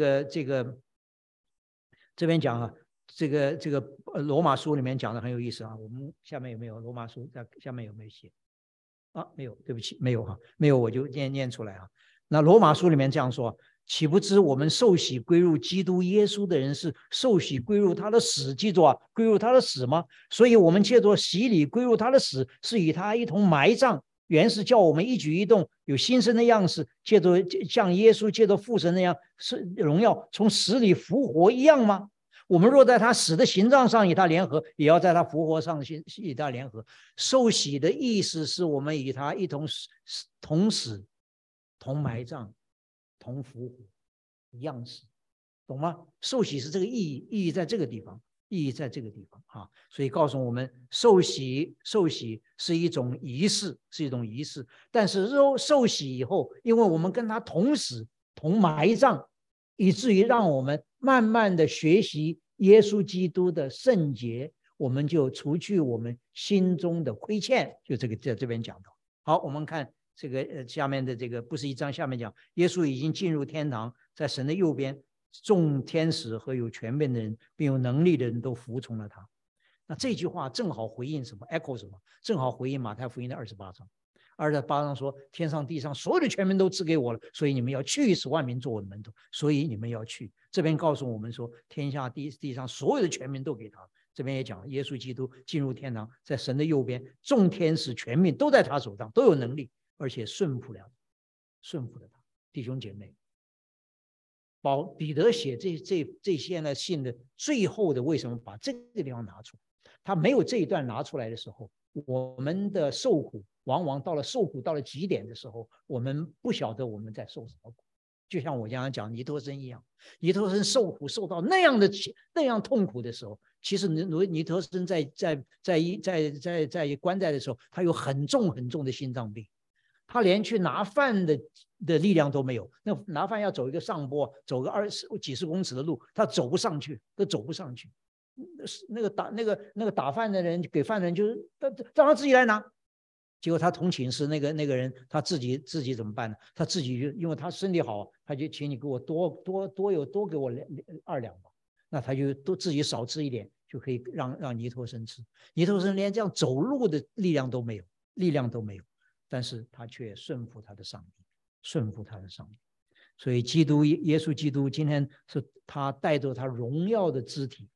边讲哈，这个罗马书里面讲的很有意思啊。我们下面有没有罗马书？在下面有没有写？啊，没有，对不起，没有哈，没有，我就念出来啊。那罗马书里面这样说，岂不知我们受洗归入基督耶稣的人是受洗归入他的死，记住啊，归入他的死吗？所以我们借着洗礼归入他的死，是与他一同埋葬，原是叫我们一举一动有新生的样式，借着像耶稣借着父神那样是荣耀从死里复活一样吗？我们若在他死的形状上与他联合，也要在他复活上与他联合。受洗的意思是我们与他一同同死、同埋葬、同复活，一样死，懂吗？受洗是这个意义在这个地方。 意义在这个地方啊。所以告诉我们，受洗是一种仪式，是一种仪式。但是受洗以后，因为我们跟他同死同埋葬，以至于让我们慢慢的学习耶稣基督的圣洁，我们就除去我们心中的亏欠。就这个在这边讲到。好，我们看这个下面的这个不是1章下面讲，耶稣已经进入天堂，在神的右边，众天使和有权柄的人并有能力的人都服从了他。那这句话正好回应什么 ？echo 什么？正好回应马太福音的28章。28章说，天上地上所有的权柄都赐给我了，所以你们要去使万民做我的门徒，所以你们要去。这边告诉我们说，天下地上所有的权柄都给他。这边也讲，耶稣基督进入天堂，在神的右边，众天使权柄都在他手上，都有能力，而且顺服了他。弟兄姐妹，彼得写这些呢信的最后的，为什么把这个地方拿出来？他没有这一段拿出来的时候，我们的受苦往往到了受苦到了极点的时候，我们不晓得我们在受什么苦。就像我刚刚讲尼托生一样，尼托生受苦受到那样痛苦的时候，其实尼托生在关在的时候，他有很重的心脏病，他连去拿饭的力量都没有。那拿饭要走一个上坡，走个几十公尺的路，他走不上去，都走不上去。那个打饭的人给饭的人就是让他自己来拿。结果他同寝室那个人他自己怎么办呢？他自己就因为他身体好，他就请你给我多给我2两吧。那他就都自己少吃一点，就可以让尼托生吃。尼托生连这样走路的力量都没有，但是他却顺服他的上帝。所以耶稣基督今天是他带着他荣耀的肢体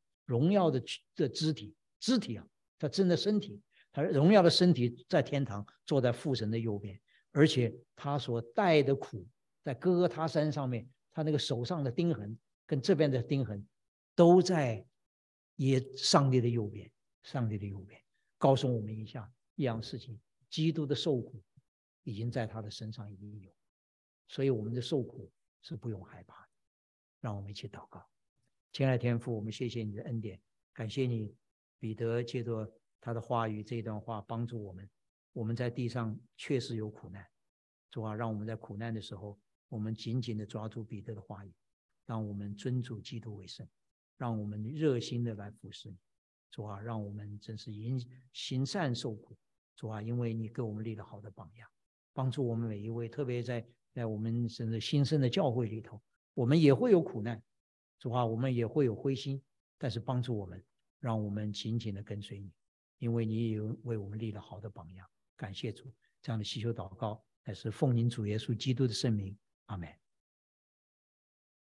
啊，他真的身体，他荣耀的身体在天堂，坐在父神的右边，而且他所带的苦，在哥哥他山上面，他那个手上的钉痕跟这边的钉痕，都在上帝的右边，告诉我们一样事情，基督的受苦已经在他的身上已经有，所以我们的受苦是不用害怕的。让我们一起祷告。亲爱的天父，我们谢谢你的恩典，感谢你彼得借着他的话语这一段话帮助我们。我们在地上确实有苦难，主啊，让我们在苦难的时候，我们紧紧的抓住彼得的话语，让我们尊主基督为圣，让我们热心的来服侍你。主啊，让我们真是行善受苦。主啊，因为你给我们立了好的榜样，帮助我们每一位，特别在我们甚至新生的教会里头，我们也会有苦难，主啊，我们也会有灰心，但是帮助我们，让我们紧紧的跟随你，因为你也为我们立了好的榜样。感谢主，这样的祈求祷告，乃是奉您主耶稣基督的圣名，阿们。